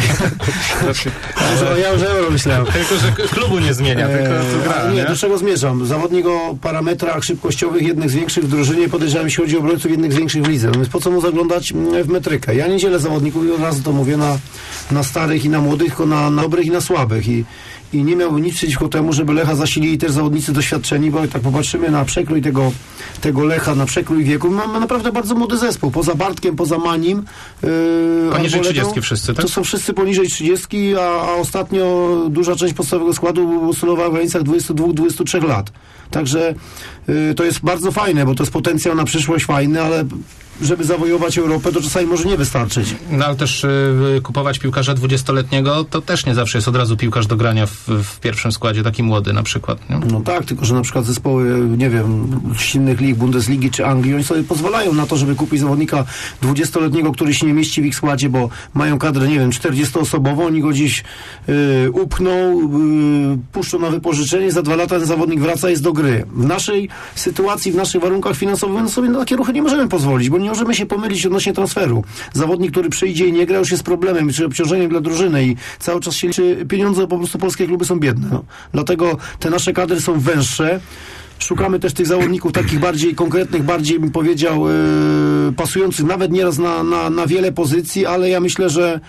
Ja już euro myślałem. Tylko, że klubu nie zmienia, tylko gra, nie, do czego zmierzam? Zawodnik o parametrach szybkościowych, jednych z większych w drużynie, podejrzewam, jeśli chodzi o obrońców, jednych z większych w lidze. No więc po co mu zaglądać w metrykę? Ja nie dzielę zawodników i od razu to mówię na starych i na młodych, tylko na dobrych i na słabych. I nie miałbym nic przeciwko temu, żeby Lecha zasilili też zawodnicy doświadczeni, bo jak tak popatrzymy na przekrój tego Lecha, na przekrój wieku, mamy naprawdę bardzo młody zespół. Poza Bartkiem, poza Manim. Poniżej 30 wszyscy, tak? To są wszyscy poniżej 30, a ostatnio duża część podstawowego składu oscylowała w granicach 22-23 lat. Także to jest bardzo fajne, bo to jest potencjał na przyszłość fajny, ale żeby zawojować Europę, to czasami może nie wystarczyć. No ale też kupować piłkarza 20-letniego, to też nie zawsze jest od razu piłkarz do grania w pierwszym składzie, taki młody na przykład. Nie? No tak, tylko że na przykład zespoły, nie wiem, z innych lig, Bundesligi czy Anglii, oni sobie pozwalają na to, żeby kupić zawodnika 20-letniego, który się nie mieści w ich składzie, bo mają kadrę, nie wiem, 40-osobową, oni go gdzieś upchną, puszczą na wypożyczenie, za 2 lata ten zawodnik wraca, jest do gry. W naszej sytuacji, w naszych warunkach finansowych, no sobie na takie ruchy nie możemy pozwolić, bo nie możemy się pomylić odnośnie transferu. Zawodnik, który przyjdzie i nie gra, już jest problemem, czy obciążeniem dla drużyny i cały czas się liczy pieniądze, po prostu polskie kluby są biedne. No. Dlatego te nasze kadry są węższe. Szukamy też tych zawodników takich bardziej konkretnych, bardziej bym powiedział pasujących nawet nieraz na wiele pozycji, ale ja myślę,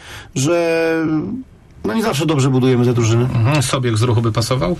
że no nie zawsze dobrze budujemy te drużyny. Sobiech z Ruchu by pasował?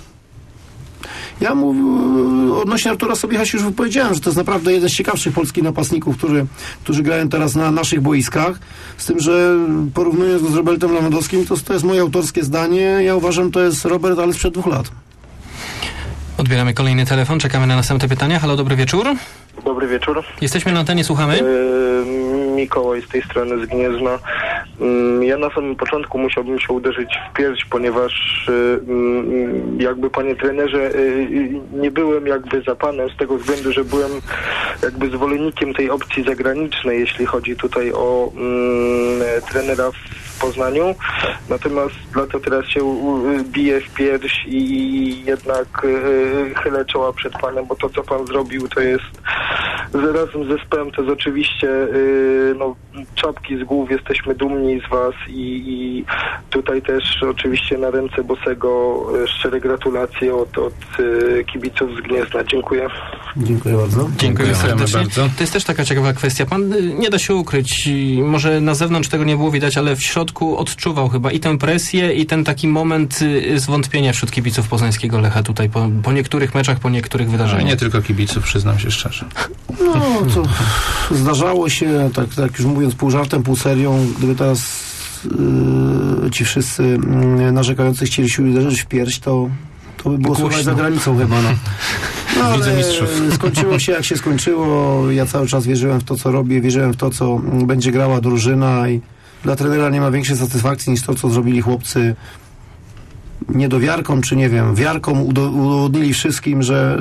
Ja odnośnie Artura Sobiecha się już wypowiedziałem, że to jest naprawdę jeden z ciekawszych polskich napastników, którzy grają teraz na naszych boiskach. Z tym, że porównując go z Robertem Lewandowskim, to jest moje autorskie zdanie. Ja uważam, to jest Robert, ale sprzed 2 lat. Odbieramy kolejny telefon, czekamy na następne pytania. Halo, dobry wieczór. Dobry wieczór. Jesteśmy na antenie, słuchamy. Mikołaj z tej strony z Gniezna. Ja na samym początku musiałbym się uderzyć w pierś, ponieważ jakby, panie trenerze, nie byłem jakby za panem z tego względu, że byłem jakby zwolennikiem tej opcji zagranicznej, jeśli chodzi tutaj o trenera w Poznaniu. Natomiast dlatego teraz się biję w pierś i jednak chylę czoła przed panem, bo to, co pan zrobił, to jest razem z zespołem, to jest oczywiście no, czapki z głów, jesteśmy dumni z was i tutaj też oczywiście na ręce Bosego szczere gratulacje od kibiców z Gniezna. Dziękuję. Dziękuję bardzo. Dziękuję serdecznie. Bardzo. To jest też taka ciekawa kwestia. Pan nie da się ukryć, może na zewnątrz tego nie było widać, ale w środku odczuwał chyba i tę presję, i ten taki moment zwątpienia wśród kibiców poznańskiego Lecha tutaj po niektórych meczach, po niektórych wydarzeniach. No, nie tylko kibiców, przyznam się szczerze. No, to zdarzało się, tak już mówiąc pół żartem, pół serią, gdyby teraz ci wszyscy narzekający chcieli się uderzyć w pierś, to by było słychać za granicą chyba. No ale skończyło się jak się skończyło. Ja cały czas wierzyłem w to, co robię, wierzyłem w to, co będzie grała drużyna i dla trenera nie ma większej satysfakcji niż to, co zrobili chłopcy niedowiarką, czy nie wiem, wiarką, udowodnili wszystkim,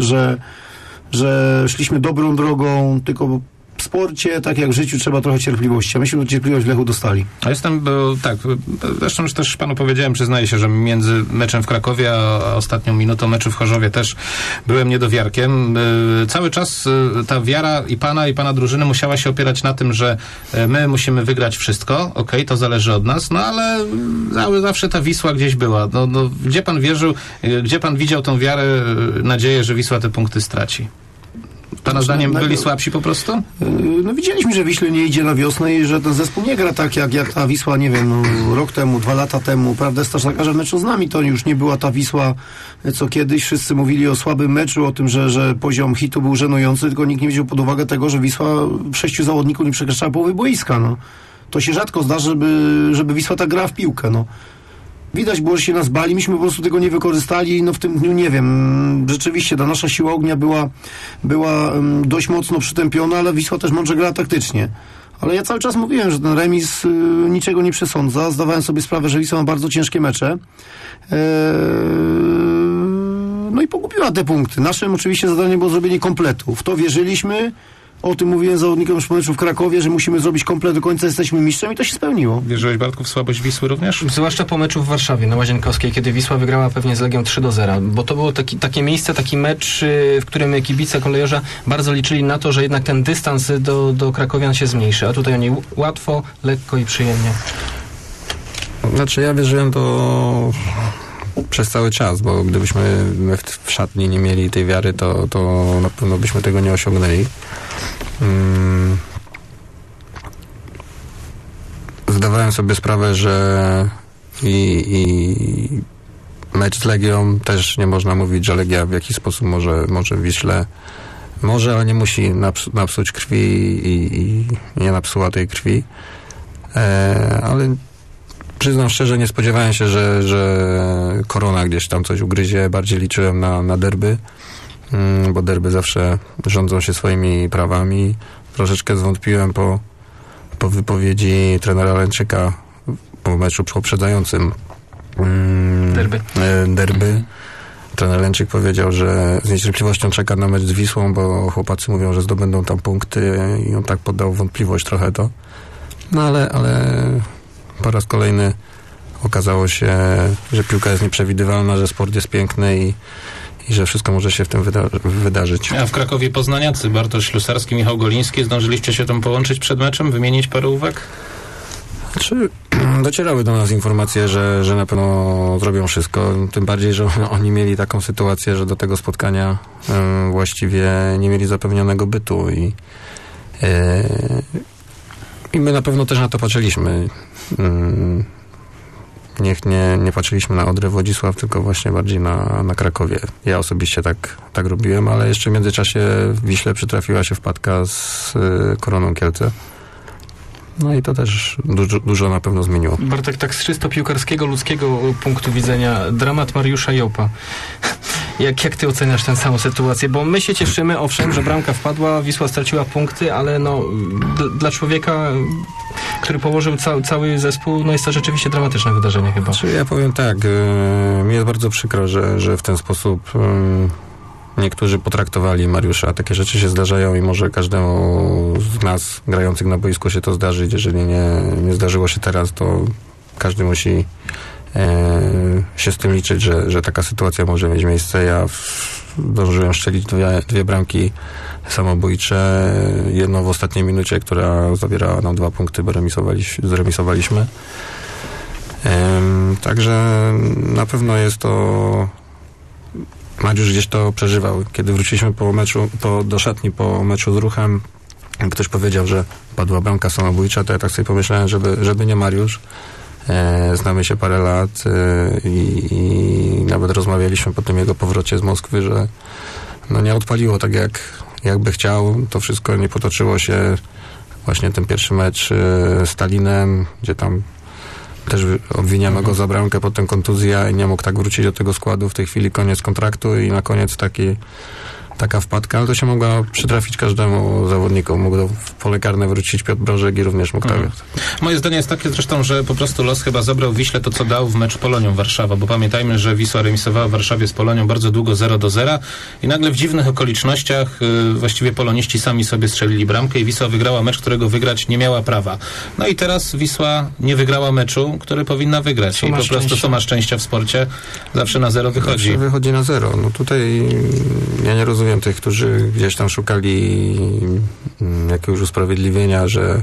że szliśmy dobrą drogą, tylko w sporcie, tak jak w życiu, trzeba trochę cierpliwości. A myśmy tę cierpliwość w Lechu dostali. A tak, zresztą już też panu powiedziałem, przyznaję się, że między meczem w Krakowie a ostatnią minutą meczu w Chorzowie też byłem niedowiarkiem. Cały czas ta wiara i pana drużyny musiała się opierać na tym, że my musimy wygrać wszystko, okej, to zależy od nas, no ale zawsze ta Wisła gdzieś była. No, gdzie pan wierzył, gdzie pan widział tą wiarę, nadzieję, że Wisła te punkty straci? Pana zdaniem byli słabsi po prostu? No widzieliśmy, że Wiśle nie idzie na wiosnę i że ten zespół nie gra tak jak ta Wisła, nie wiem, rok temu, 2 lata temu. Prawda jest też taka, że w meczu z nami to już nie była ta Wisła, co kiedyś. Wszyscy mówili o słabym meczu, o tym, że poziom hitu był żenujący, tylko nikt nie wziął pod uwagę tego, że Wisła 6 zawodników nie przekraczała połowy boiska. No. To się rzadko zdarzy, żeby Wisła tak grała w piłkę. No. Widać było, że się nas bali, myśmy po prostu tego nie wykorzystali, no w tym dniu nie wiem, rzeczywiście ta nasza siła ognia była dość mocno przytępiona, ale Wisła też mądrze grała taktycznie. Ale ja cały czas mówiłem, że ten remis niczego nie przesądza, zdawałem sobie sprawę, że Wisła ma bardzo ciężkie mecze. No i pogubiła te punkty. Naszym oczywiście zadaniem było zrobienie kompletu. W to wierzyliśmy, O tym mówiłem zawodnikom już po meczu w Krakowie, że musimy zrobić komplet do końca, jesteśmy mistrzem i to się spełniło. Wierzyłeś, Bartku, w słabość Wisły również? Zwłaszcza po meczu w Warszawie na Łazienkowskiej, kiedy Wisła wygrała pewnie z Legią 3-0, bo to było takie miejsce, taki mecz, w którym kibice kolejorza bardzo liczyli na to, że jednak ten dystans do krakowian się zmniejszy, a tutaj oni łatwo, lekko i przyjemnie. Znaczy ja wierzyłem to przez cały czas, bo gdybyśmy w szatni nie mieli tej wiary, to na pewno byśmy tego nie osiągnęli. Zdawałem sobie sprawę, że i mecz z Legią też nie można mówić, że Legia w jakiś sposób może Wiśle ale nie musi napsuć krwi i nie napsuła tej krwi. Ale przyznam szczerze, nie spodziewałem się, że Korona gdzieś tam coś ugryzie. Bardziej liczyłem na derby, bo derby zawsze rządzą się swoimi prawami. Troszeczkę zwątpiłem po wypowiedzi trenera Lęczyka po meczu poprzedzającym derby. Trener Lęczyk powiedział, że z niecierpliwością czeka na mecz z Wisłą, bo chłopacy mówią, że zdobędą tam punkty i on tak poddał wątpliwość trochę to. No ale po raz kolejny okazało się, że piłka jest nieprzewidywalna, że sport jest piękny i że wszystko może się w tym wydarzyć. A w Krakowie poznaniacy, Bartosz Ślusarski, Michał Goliński, zdążyliście się tam połączyć przed meczem, wymienić parę uwag? Docierały do nas informacje, że na pewno zrobią wszystko, tym bardziej, że oni mieli taką sytuację, że do tego spotkania właściwie nie mieli zapewnionego bytu i my na pewno też na to patrzyliśmy. Nie patrzyliśmy na Odrę Wodzisław, tylko właśnie bardziej na Krakowie. Ja osobiście tak robiłem, ale jeszcze w międzyczasie w Wiśle przytrafiła się wpadka z Koroną Kielce. No i to też dużo na pewno zmieniło. Bartek, tak z czysto piłkarskiego, ludzkiego punktu widzenia, dramat Mariusza Jopa. Jak ty oceniasz tę samą sytuację? Bo my się cieszymy, owszem, że bramka wpadła, Wisła straciła punkty, ale dla człowieka, który położył cały zespół, jest to rzeczywiście dramatyczne wydarzenie chyba. Ja powiem tak, mi jest bardzo przykro, że w ten sposób niektórzy potraktowali Mariusza. Takie rzeczy się zdarzają i może każdemu z nas grających na boisku się to zdarzyć. Jeżeli nie zdarzyło się teraz, to każdy musi się z tym liczyć, że taka sytuacja może mieć miejsce. Ja zdążyłem strzelić dwie bramki samobójcze. Jedną w ostatniej minucie, która zabierała nam 2 punkty, bo zremisowaliśmy. Także na pewno jest to... Mariusz gdzieś to przeżywał. Kiedy wróciliśmy do szatni po meczu z Ruchem, ktoś powiedział, że padła bramka samobójcza, to ja tak sobie pomyślałem, żeby nie Mariusz. Znamy się parę lat i nawet rozmawialiśmy po tym jego powrocie z Moskwy, że nie odpaliło tak jakby chciał. To wszystko nie potoczyło się. Właśnie ten pierwszy mecz z Stalinem, gdzie tam też obwiniamy go za bramkę, potem kontuzja i nie mógł tak wrócić do tego składu. W tej chwili koniec kontraktu i na koniec taka wpadka, ale to się mogła przytrafić każdemu zawodniku. Mógł w pole karne wrócić Piotr Brożek i również mógł tak. Moje zdanie jest takie zresztą, że po prostu los chyba zabrał Wiśle to, co dał w mecz Polonią Warszawa, bo pamiętajmy, że Wisła remisowała w Warszawie z Polonią bardzo długo 0-0 i nagle w dziwnych okolicznościach właściwie poloniści sami sobie strzelili bramkę i Wisła wygrała mecz, którego wygrać nie miała prawa. No i teraz Wisła nie wygrała meczu, który powinna wygrać i po prostu suma szczęścia w sporcie zawsze na 0 wychodzi. Zawsze wychodzi na 0. No tutaj ja nie rozumiem tych, którzy gdzieś tam szukali jakiegoś usprawiedliwienia, że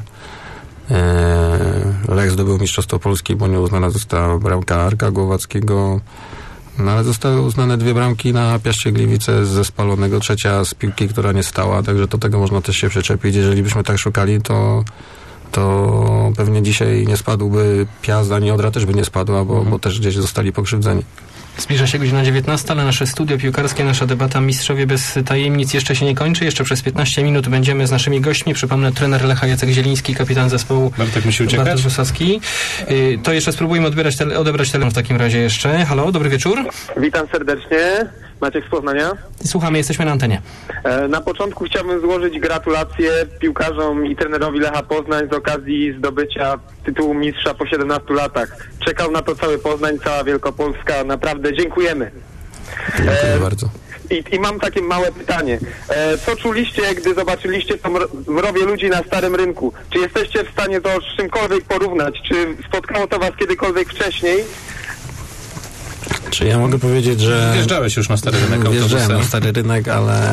Lech zdobył Mistrzostwo Polski, bo nie uznana została bramka Arka Głowackiego. No ale zostały uznane 2 bramki na Piaście Gliwice ze spalonego, 3 z piłki, która nie stała, także do tego można też się przyczepić. Jeżeli byśmy tak szukali, to pewnie dzisiaj nie spadłby Piast, ani Odra też by nie spadła, bo też gdzieś zostali pokrzywdzeni. Zbliża się godzina 19, ale nasze studio piłkarskie, nasza debata Mistrzowie bez tajemnic jeszcze się nie kończy. Jeszcze przez 15 minut będziemy z naszymi gośćmi. Przypomnę, trener Lecha Jacek Zieliński, kapitan zespołu Bartek musi uciekać. Bartosz Wysocki. To jeszcze spróbujmy odebrać telefon w takim razie jeszcze. Halo, dobry wieczór. Witam serdecznie. Maciek z Poznania. Słuchamy, jesteśmy na antenie. Na początku chciałbym złożyć gratulacje piłkarzom i trenerowi Lecha Poznań z okazji zdobycia tytułu mistrza po 17 latach. Czekał na to cały Poznań, cała Wielkopolska. Naprawdę dziękujemy. Dziękuję bardzo. I mam takie małe pytanie. Co czuliście, gdy zobaczyliście tą mrowię ludzi na Starym Rynku? Czy jesteście w stanie to z czymkolwiek porównać? Czy spotkało to was kiedykolwiek wcześniej? Czy ja mogę powiedzieć, że... Wjeżdżałeś już na Stary Rynek autobusem? Wjeżdżałem na Stary Rynek, ale...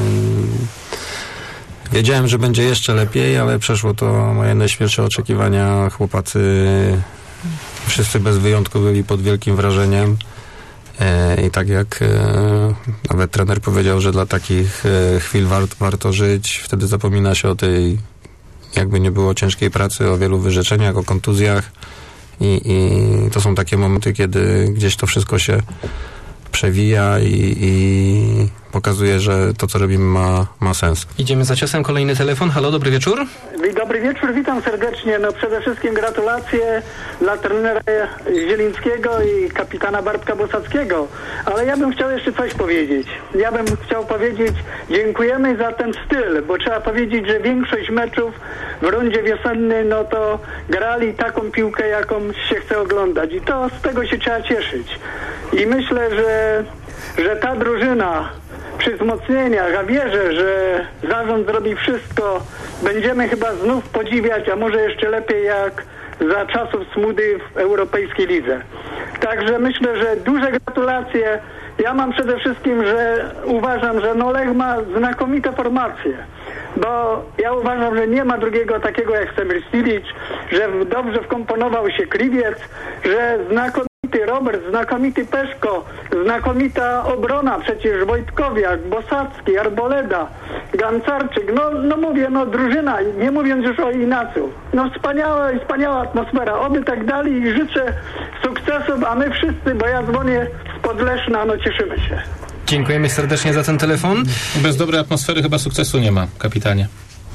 Wiedziałem, że będzie jeszcze lepiej, ale przeszło to moje najśmielsze oczekiwania. Chłopacy wszyscy bez wyjątku byli pod wielkim wrażeniem. I tak jak nawet trener powiedział, że dla takich chwil warto żyć, wtedy zapomina się o tej, jakby nie było, ciężkiej pracy, o wielu wyrzeczeniach, o kontuzjach i to są takie momenty, kiedy gdzieś to wszystko się przewija i pokazuje, że to, co robimy, ma sens. Idziemy za ciosem. Kolejny telefon. Halo, dobry wieczór. Dobry wieczór, witam serdecznie. No przede wszystkim gratulacje dla trenera Zielińskiego i kapitana Bartka Bosackiego. Ale ja bym chciał jeszcze coś powiedzieć. Ja bym chciał powiedzieć, dziękujemy za ten styl, bo trzeba powiedzieć, że większość meczów w rundzie wiosennej, no to grali taką piłkę, jaką się chce oglądać. I to z tego się trzeba cieszyć. I myślę, że ta drużyna przy wzmocnieniach, a wierzę, że zarząd zrobi wszystko, będziemy chyba znów podziwiać, a może jeszcze lepiej jak za czasów Smudy w europejskiej lidze. Także myślę, że duże gratulacje. Ja mam przede wszystkim, że uważam, że Lech ma znakomite formacje, bo ja uważam, że nie ma drugiego takiego jak Semir Stilic, że dobrze wkomponował się Kriwiec, że znakomity Robert, znakomity Peszko, znakomita obrona, przecież Wojtkowiak, Bosacki, Arboleda, Gancarczyk, no mówię, drużyna, nie mówiąc już o Inacu. Wspaniała atmosfera, oby tak dalej i życzę sukcesów, a my wszyscy, bo ja dzwonię z Podleszna, cieszymy się. Dziękujemy serdecznie za ten telefon. Bez dobrej atmosfery chyba sukcesu nie ma, kapitanie.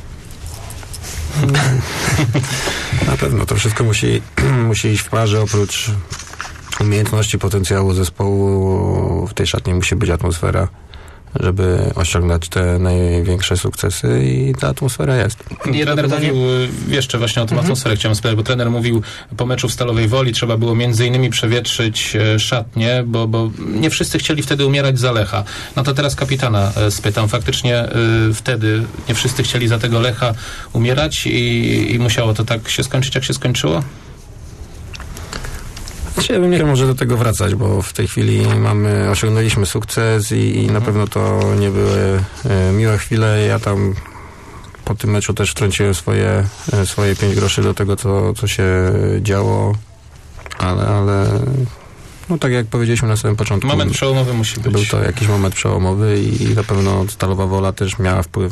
Na pewno to wszystko musi iść w parze. Oprócz umiejętności, potencjału zespołu w tej szatni musi być atmosfera, żeby osiągnąć te największe sukcesy i ta atmosfera jest. Trener mówił jeszcze właśnie o tym atmosferę, chciałem spytać, bo trener mówił po meczu w Stalowej Woli trzeba było między innymi przewietrzyć szatnię, bo nie wszyscy chcieli wtedy umierać za Lecha. No to teraz kapitana spytam. Faktycznie wtedy nie wszyscy chcieli za tego Lecha umierać i musiało to tak się skończyć, jak się skończyło? Ja bym nie chciał może do tego wracać, bo w tej chwili osiągnęliśmy sukces i na pewno to nie były miłe chwile. Ja tam po tym meczu też wtrąciłem swoje 5 groszy do tego, co się działo, ale tak jak powiedzieliśmy na samym początku. Moment przełomowy musi być. Był to jakiś moment przełomowy i na pewno Stalowa Wola też miała wpływ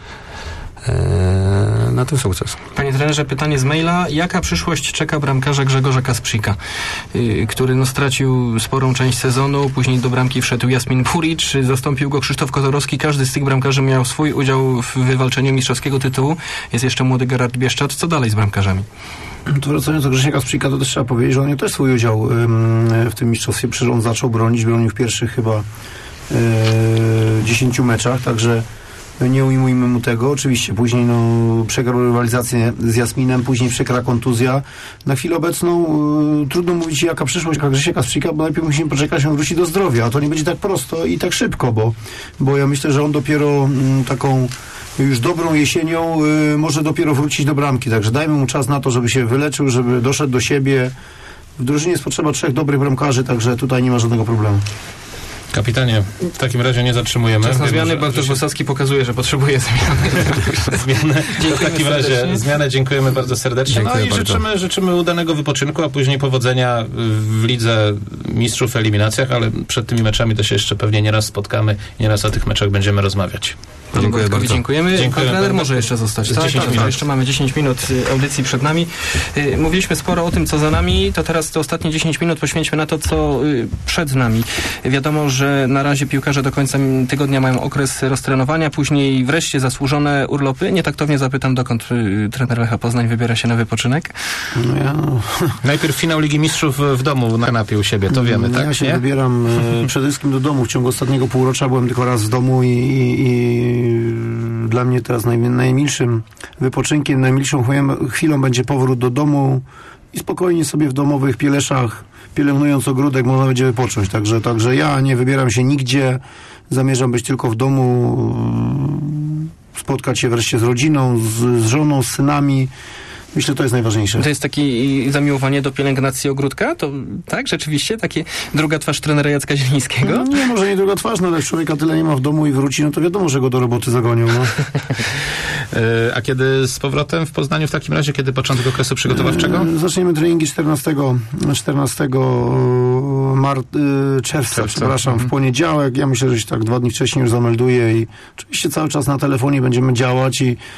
na ten sukces. Panie trenerze, pytanie z maila. Jaka przyszłość czeka bramkarza Grzegorza Kasprzyka, który stracił sporą część sezonu, później do bramki wszedł Jasmin Puric, zastąpił go Krzysztof Kotorowski. Każdy z tych bramkarzy miał swój udział w wywalczeniu mistrzowskiego tytułu. Jest jeszcze młody Gerard Bieszczad. Co dalej z bramkarzami? To wracając do Grzesia Kasprzyka, to też trzeba powiedzieć, że on miał też swój udział w tym mistrzostwie. Przecież on zaczął bronił w pierwszych chyba 10 meczach, także nie ujmujmy mu tego. Oczywiście później przegrał rywalizację z Jasminem, później przykra kontuzja. Na chwilę obecną trudno mówić, jaka przyszłość Grzesia Kasprzyka, bo najpierw musimy poczekać, on wróci do zdrowia, a to nie będzie tak prosto i tak szybko, bo ja myślę, że on dopiero taką już dobrą jesienią może dopiero wrócić do bramki, także dajmy mu czas na to, żeby się wyleczył, żeby doszedł do siebie. W drużynie jest potrzeba 3 dobrych bramkarzy, także tutaj nie ma żadnego problemu. Kapitanie, w takim razie nie zatrzymujemy. Czas na zmiany. Bartosz Bosacki pokazuje, że potrzebuje zmiany. W takim razie zmianę. Dziękujemy bardzo serdecznie. Dziękuję I życzymy udanego wypoczynku, a później powodzenia w Lidze Mistrzów, eliminacjach, ale przed tymi meczami to się jeszcze pewnie nieraz spotkamy i nieraz o tych meczach będziemy rozmawiać. Dziękuję bardzo. Dziękujemy. Pan trener może jeszcze zostać. Tak? 10 minut. Jeszcze mamy 10 minut audycji przed nami. Mówiliśmy sporo o tym, co za nami, to teraz te ostatnie 10 minut poświęćmy na to, co przed nami. Wiadomo, że na razie piłkarze do końca tygodnia mają okres roztrenowania, później wreszcie zasłużone urlopy. Nietaktownie zapytam, dokąd trener Lecha Poznań wybiera się na wypoczynek? Najpierw finał Ligi Mistrzów w domu, na kanapie u siebie, to wiemy, tak? Ja się wybieram przede wszystkim do domu. W ciągu ostatniego półrocza byłem tylko raz w domu i dla mnie teraz najmilszym wypoczynkiem, najmilszą chwilą będzie powrót do domu i spokojnie sobie w domowych pieleszach, pielęgnując ogródek, można będzie wypocząć. Także ja nie wybieram się nigdzie. zamierzam być tylko w domu, spotkać się wreszcie z rodziną, z żoną, z synami. Myślę, że to jest najważniejsze. To jest takie zamiłowanie do pielęgnacji ogródka? To tak, rzeczywiście? Takie druga twarz trenera Jacka Zielińskiego? No nie, może nie druga twarz, no ale jak człowieka tyle nie ma w domu i wróci, no to wiadomo, że go do roboty zagonią. No. A kiedy z powrotem w Poznaniu w takim razie? Kiedy początek okresu przygotowawczego? Zaczniemy treningi 14 czerwca, w poniedziałek. Ja myślę, że się tak 2 dni wcześniej już zamelduję i oczywiście cały czas na telefonie będziemy działać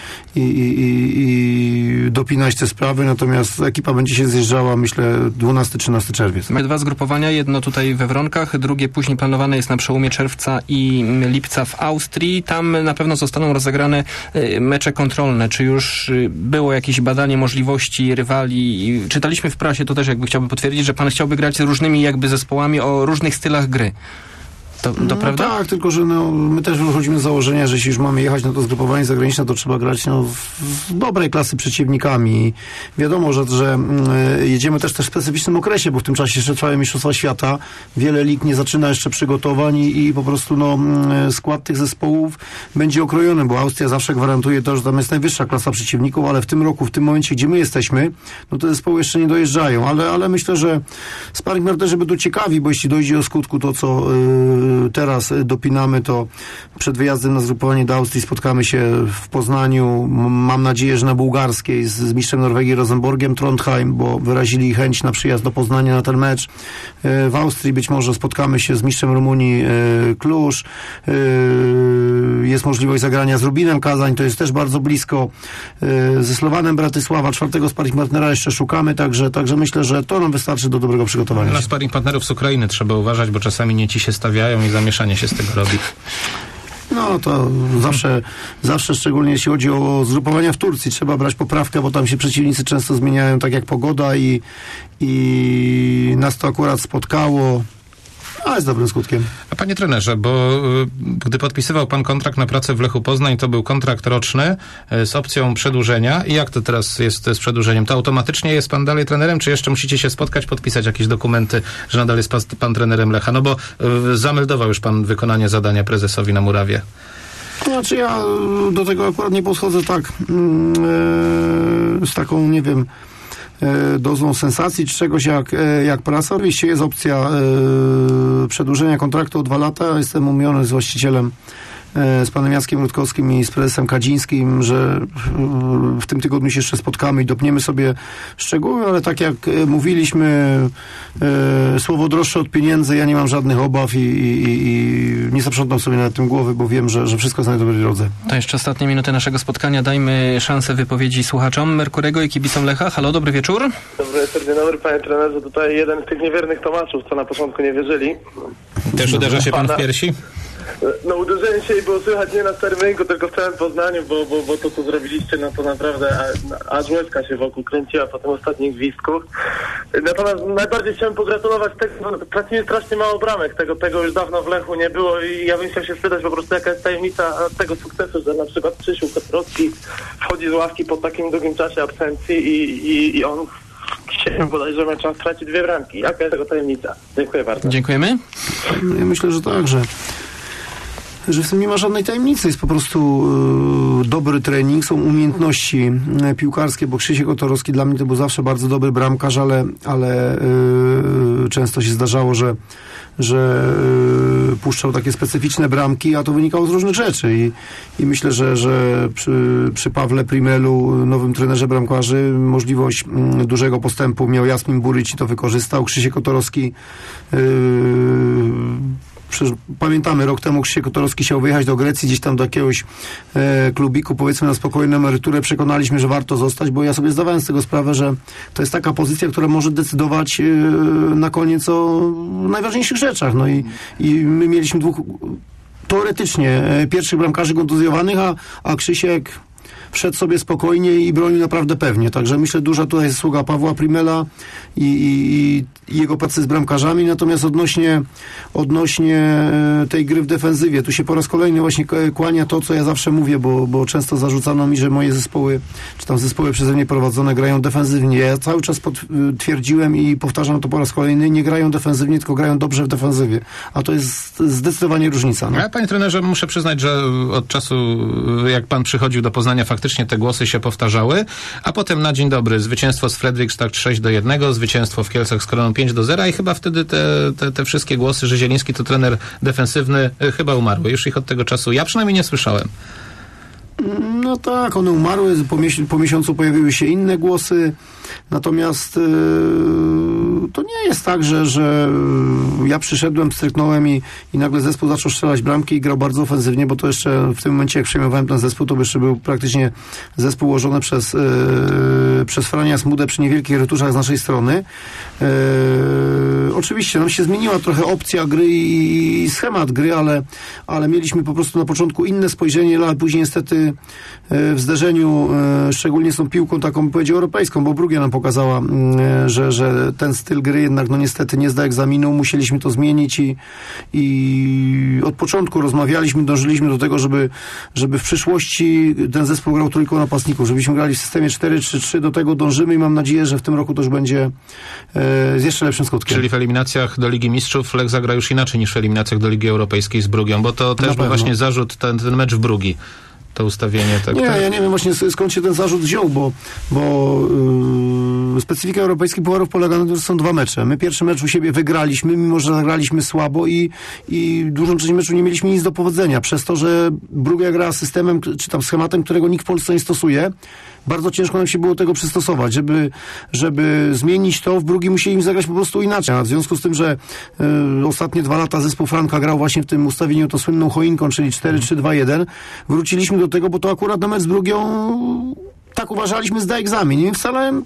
i dopinać te sprawy, natomiast ekipa będzie się zjeżdżała, myślę, 12-13 czerwiec. Mamy 2 zgrupowania, jedno tutaj we Wronkach, drugie później planowane jest na przełomie czerwca i lipca w Austrii. Tam na pewno zostaną rozegrane mecze kontrolne. Czy już było jakieś badanie możliwości rywali? Czytaliśmy w prasie, to też jakby chciałby potwierdzić, że pan chciałby grać z różnymi jakby zespołami o różnych stylach gry. To prawda? Tak, tylko że my też wychodzimy z założenia, że jeśli już mamy jechać na to zgrupowanie zagraniczne, to trzeba grać z dobrej klasy przeciwnikami. Wiadomo, że jedziemy też w specyficznym okresie, bo w tym czasie jeszcze trwają Mistrzostwa Świata. Wiele lig nie zaczyna jeszcze przygotowań i po prostu skład tych zespołów będzie okrojony, bo Austria zawsze gwarantuje to, że tam jest najwyższa klasa przeciwników, ale w tym roku, w tym momencie, gdzie my jesteśmy, no te zespoły jeszcze nie dojeżdżają, ale myślę, że sparring partnerzy będą ciekawi, bo jeśli dojdzie do skutku to, co teraz dopinamy, to przed wyjazdem na zgrupowanie do Austrii spotkamy się w Poznaniu. Mam nadzieję, że na bułgarskiej z mistrzem Norwegii Rosenborgiem Trondheim, bo wyrazili chęć na przyjazd do Poznania na ten mecz. W Austrii być może spotkamy się z mistrzem Rumunii Kluż. Jest możliwość zagrania z Rubinem Kazań, to jest też bardzo blisko. Ze Slowanem Bratysława, 4. sparring partnera jeszcze szukamy, także myślę, że to nam wystarczy do dobrego przygotowania. Na sparring partnerów z Ukrainy trzeba uważać, bo czasami nie ci się stawiają i zamieszanie się z tego robi. No to zawsze, szczególnie jeśli chodzi o zgrupowania w Turcji, trzeba brać poprawkę, bo tam się przeciwnicy często zmieniają tak jak pogoda i nas to akurat spotkało. Ale z dobrym skutkiem. A panie trenerze, bo gdy podpisywał pan kontrakt na pracę w Lechu Poznań, to był kontrakt roczny z opcją przedłużenia. I jak to teraz jest z przedłużeniem? To automatycznie jest pan dalej trenerem, czy jeszcze musicie się spotkać, podpisać jakieś dokumenty, że nadal jest pan trenerem Lecha? No bo zameldował już pan wykonanie zadania prezesowi na murawie. Znaczy ja do tego akurat nie podchodzę tak z taką, nie wiem, dozą sensacji czy czegoś jak praca. Oczywiście jest opcja przedłużenia kontraktu o 2 lata. Jestem umówiony z właścicielem, z panem Jackiem Rutkowskim i z prezesem Kadzińskim, że w tym tygodniu się jeszcze spotkamy i dopniemy sobie szczegóły, ale tak jak mówiliśmy, słowo droższe od pieniędzy, ja nie mam żadnych obaw i nie zaprzątam sobie nawet tym głowy, bo wiem, że wszystko jest na dobrej drodze. To jeszcze ostatnie minuty naszego spotkania. Dajmy szansę wypowiedzi słuchaczom Merkurego i kibicom Lecha. Halo, dobry wieczór. Dzień dobry, panie trenerze. Tutaj jeden z tych niewiernych Tomaszów, co na początku nie wierzyli. Też uderza się pan w piersi? No uderzyłem się i było słychać nie na starym rynku, tylko w całym Poznaniu, bo to co zrobiliście, no to naprawdę aż łezka się wokół kręciła po tym ostatnim gwizdku. Natomiast najbardziej chciałem pogratulować tego, tracimy strasznie mało bramek, tego już dawno w Lechu nie było i ja bym chciał się spytać po prostu, jaka jest tajemnica tego sukcesu, że na przykład Krzysiu Kotrowski wchodzi z ławki po takim długim czasie absencji i on bodajże mecz straci 2 bramki. Jaka jest tego tajemnica? Dziękuję bardzo. Dziękujemy. Ja myślę, że tak, że w tym nie ma żadnej tajemnicy. Jest po prostu dobry trening, są umiejętności piłkarskie, bo Krzysiek Kotorowski dla mnie to był zawsze bardzo dobry bramkarz, ale często się zdarzało, że puszczał takie specyficzne bramki, a to wynikało z różnych rzeczy i myślę, że przy Pawle Primelu, nowym trenerze bramkarzy, możliwość dużego postępu miał Jasmin Buryć i to wykorzystał. Krzysiek Kotorowski przecież pamiętamy, rok temu Krzysiek Kotorowski chciał wyjechać do Grecji, gdzieś tam do jakiegoś klubiku, powiedzmy na spokojną emeryturę. Przekonaliśmy, że warto zostać, bo ja sobie zdawałem z tego sprawę, że to jest taka pozycja, która może decydować na koniec o najważniejszych rzeczach. No i my mieliśmy 2 teoretycznie pierwszych bramkarzy kontuzjowanych, a Krzysiek szedł sobie spokojnie i bronił naprawdę pewnie. Także myślę, duża tutaj zasługa Pawła Primela i jego pracy z bramkarzami. Natomiast odnośnie tej gry w defensywie, tu się po raz kolejny właśnie kłania to, co ja zawsze mówię, bo często zarzucano mi, że moje zespoły, czy tam zespoły przeze mnie prowadzone grają defensywnie. Ja cały czas twierdziłem i powtarzam to po raz kolejny, nie grają defensywnie, tylko grają dobrze w defensywie. A to jest zdecydowanie różnica. No. Ja, panie trenerze, muszę przyznać, że od czasu, jak pan przychodził do Poznania, faktycznie te głosy się powtarzały, a potem na dzień dobry zwycięstwo z Fredrikstad 6-1, zwycięstwo w Kielcach z Koroną 5-0 i chyba wtedy te wszystkie głosy, że Zieliński to trener defensywny, chyba umarły. Już ich od tego czasu ja przynajmniej nie słyszałem. No tak, one umarły, po miesiącu pojawiły się inne głosy, natomiast to nie jest tak, że ja przyszedłem, stryknąłem i nagle zespół zaczął strzelać bramki i grał bardzo ofensywnie, bo to jeszcze w tym momencie, jak przejmowałem ten zespół, to jeszcze był praktycznie zespół ułożony przez Frania Smudę przy niewielkich retuszach z naszej strony. Oczywiście nam się zmieniła trochę opcja gry i schemat gry, ale mieliśmy po prostu na początku inne spojrzenie, ale później niestety w zderzeniu, szczególnie z tą piłką taką, bym powiedział, europejską, bo Brugia nam pokazała, że ten styl gry jednak niestety nie zda egzaminu, musieliśmy to zmienić i od początku rozmawialiśmy, dążyliśmy do tego, żeby w przyszłości ten zespół grał trójką napastników, żebyśmy grali w systemie 4-3-3, do tego dążymy i mam nadzieję, że w tym roku to już będzie z jeszcze lepszym skutkiem. Czyli w eliminacjach do Ligi Mistrzów Lech zagra już inaczej niż w eliminacjach do Ligi Europejskiej z Brugią, bo to też był właśnie zarzut, ten mecz w Brugii. To ustawienie tak. Ja nie wiem właśnie skąd się ten zarzut wziął, bo specyfika europejskich pucharów polega na tym, że są dwa mecze. My pierwszy mecz u siebie wygraliśmy, mimo że zagraliśmy słabo i dużą część meczu nie mieliśmy nic do powodzenia. Przez to, że Brugia gra systemem, czy tam schematem, którego nikt w Polsce nie stosuje, bardzo ciężko nam się było tego przystosować. Żeby zmienić to, w Brugii musieli zagrać po prostu inaczej. A w związku z tym, że ostatnie 2 lata zespół Franka grał właśnie w tym ustawieniu tą słynną choinką, czyli 4-3-2-1, wróciliśmy do tego, bo to akurat na mecz z Brugią, tak uważaliśmy, zda egzamin. I wcale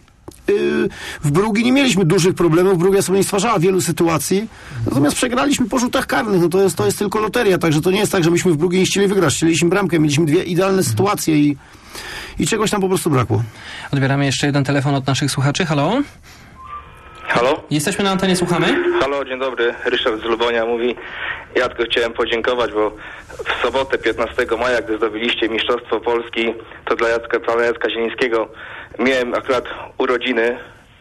w Brugii nie mieliśmy dużych problemów. Brugia sobie nie stwarzała wielu sytuacji. Natomiast przegraliśmy po rzutach karnych. No to jest tylko loteria. Także to nie jest tak, że myśmy w Brugii nie chcieli wygrać. Chcieliśmy bramkę. Mieliśmy 2 idealne sytuacje i czegoś tam po prostu brakło. Odbieramy jeszcze jeden telefon od naszych słuchaczy. Halo? Halo? Jesteśmy na antenie, słuchamy. Halo, dzień dobry. Ryszard z Lubonia mówi. Ja tylko chciałem podziękować, bo w sobotę 15 maja, gdy zdobyliście Mistrzostwo Polski, to dla pana Jacka Zielińskiego miałem akurat urodziny.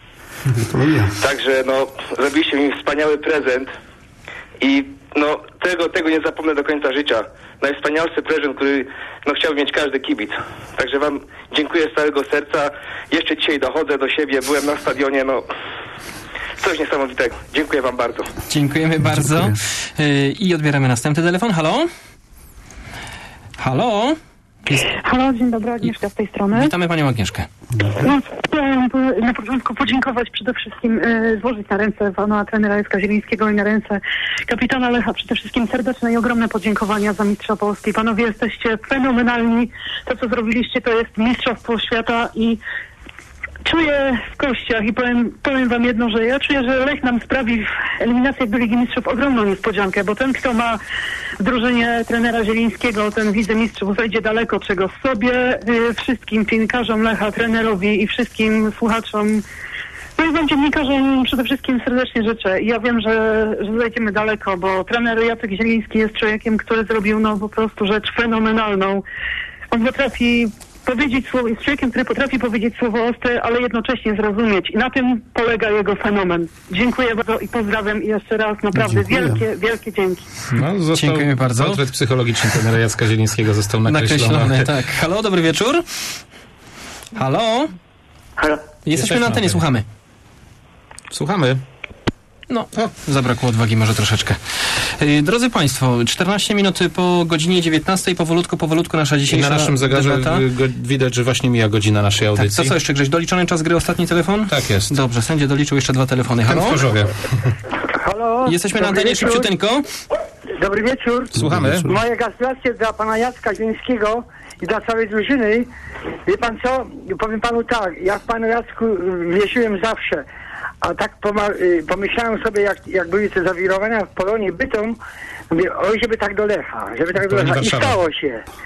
Także zrobiliście mi wspaniały prezent i tego nie zapomnę do końca życia. Najwspanialszy prezent, który chciałby mieć każdy kibic. Także wam dziękuję z całego serca. Jeszcze dzisiaj dochodzę do siebie, byłem na stadionie, coś niesamowitego. Dziękuję wam bardzo. Dziękujemy bardzo. I odbieramy następny telefon. Halo? Halo? Halo, dzień dobry, Agnieszka z tej strony. Witamy panią Agnieszkę. Chciałam na początku podziękować przede wszystkim, złożyć na ręce pana trenera Jacka Zielińskiego i na ręce kapitana Lecha przede wszystkim serdeczne i ogromne podziękowania za Mistrza Polski. Panowie, jesteście fenomenalni. To, co zrobiliście, to jest Mistrzostwo Świata i czuję w kościach i powiem wam jedno, że ja czuję, że Lech nam sprawi w eliminacjach do Ligi Mistrzów ogromną niespodziankę, bo ten, kto ma w drużynie trenera Zielińskiego, ten wicemistrzów zejdzie daleko czego sobie, wszystkim piłkarzom Lecha, trenerowi i wszystkim słuchaczom, i wam dziennikarzom przede wszystkim serdecznie życzę. I ja wiem, że zejdziemy daleko, bo trener Jacek Zieliński jest człowiekiem, który zrobił po prostu rzecz fenomenalną. On potrafi powiedzieć słowo, jest człowiekiem, który potrafi powiedzieć słowo ostre, ale jednocześnie zrozumieć. I na tym polega jego fenomen. Dziękuję bardzo i pozdrawiam i jeszcze raz naprawdę wielkie dzięki. Dziękujemy bardzo. Portret psychologiczny trenera Jacka Zielińskiego został nakreślony. Tak. Halo, dobry wieczór. Halo? Halo. Jesteśmy na antenie, słuchamy. Słuchamy. Zabrakło odwagi może troszeczkę. Drodzy Państwo, 14 minut po godzinie 19, powolutku nasza dzisiejsza I na naszym zegarze widać, że właśnie mija godzina naszej audycji. Tak, to co jeszcze, Grześ? Doliczony czas gry, ostatni telefon? Tak jest. Dobrze, sędzia doliczył jeszcze 2 telefony. Halo? Halo? Jesteśmy na antenie, szybciuteńko. Dobry wieczór. Słuchamy. Moje gratulacje dla pana Jacka Zielińskiego i dla całej drużyny. Wie pan co? Powiem panu tak, ja w panu Jacku wierzyłem zawsze. A tak pomyślałem sobie, jak były te zawirowania w Polonii Bytom, mówię, żeby tak do Lecha. I stało się.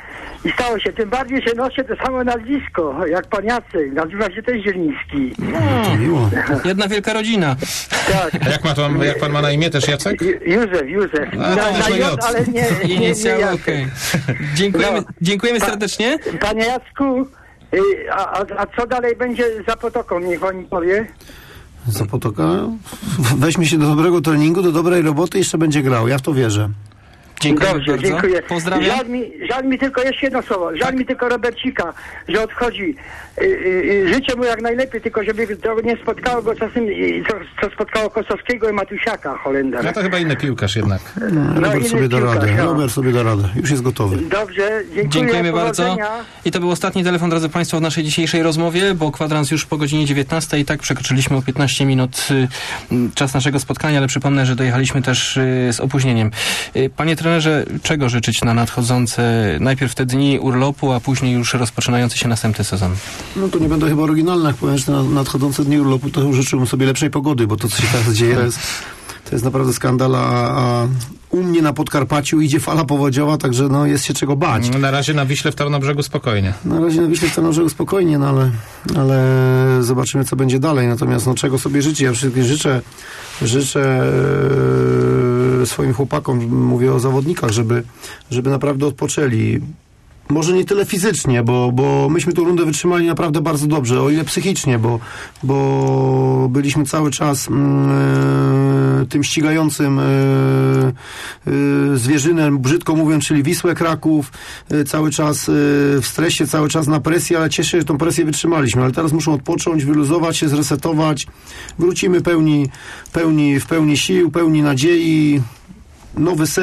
I stało się, tym bardziej, że noszę to samo nazwisko, jak pan Jacek, nazywa się też Zieliński. Jedna wielka rodzina. Tak. A jak pan ma na imię też Jacek? Józef. Na J, ale nie Inicjały, Jacek. okej. Dziękujemy serdecznie. Panie Jacku, a co dalej będzie za Potoką, niech pan powie? Za Potoka? Weźmie się do dobrego treningu, do dobrej roboty i jeszcze będzie grał. Ja w to wierzę. Dziękuję bardzo. Dziękuję. Pozdrawiam. Żal mi tylko jeszcze jedno słowo. Żal mi tylko Robercika, że odchodzi. Życzę mu jak najlepiej, tylko żeby to nie spotkało go czasem, co spotkało Kosowskiego i Matusiaka, Holendera. Ja to chyba inny piłkarz jednak. Robert sobie da radę. Robert sobie da radę. Już jest gotowy. Dobrze, Dziękujemy bardzo. I to był ostatni telefon, drodzy Państwo, w naszej dzisiejszej rozmowie, bo kwadrans już po godzinie 19 i tak przekroczyliśmy o 15 minut czas naszego spotkania, ale przypomnę, że dojechaliśmy też z opóźnieniem. Panie trenerze, czego życzyć na nadchodzące, najpierw te dni urlopu, a później już rozpoczynający się następny sezon? No to nie będę chyba oryginalny, jak powiem, że na nadchodzące dni urlopu to życzyłbym sobie lepszej pogody, bo to, co się teraz dzieje, to jest naprawdę skandal, a u mnie na Podkarpaciu idzie fala powodziowa, także no jest się czego bać. Na razie na Wiśle w Tarnobrzegu spokojnie. Na razie na Wiśle w Tarnobrzegu spokojnie, no ale zobaczymy, co będzie dalej. Natomiast no czego sobie życzę? Ja wszystkim życzę swoim chłopakom, mówię o zawodnikach, żeby naprawdę odpoczęli. Może nie tyle fizycznie, bo myśmy tą rundę wytrzymali naprawdę bardzo dobrze, o ile psychicznie, bo byliśmy cały czas tym ścigającym zwierzynem, brzydko mówiąc, czyli Wisłę Kraków, cały czas w stresie, cały czas na presji, ale cieszę się, że tą presję wytrzymaliśmy, ale teraz muszą odpocząć, wyluzować się, zresetować. Wrócimy w pełni sił, pełni nadziei. Nowy sezon.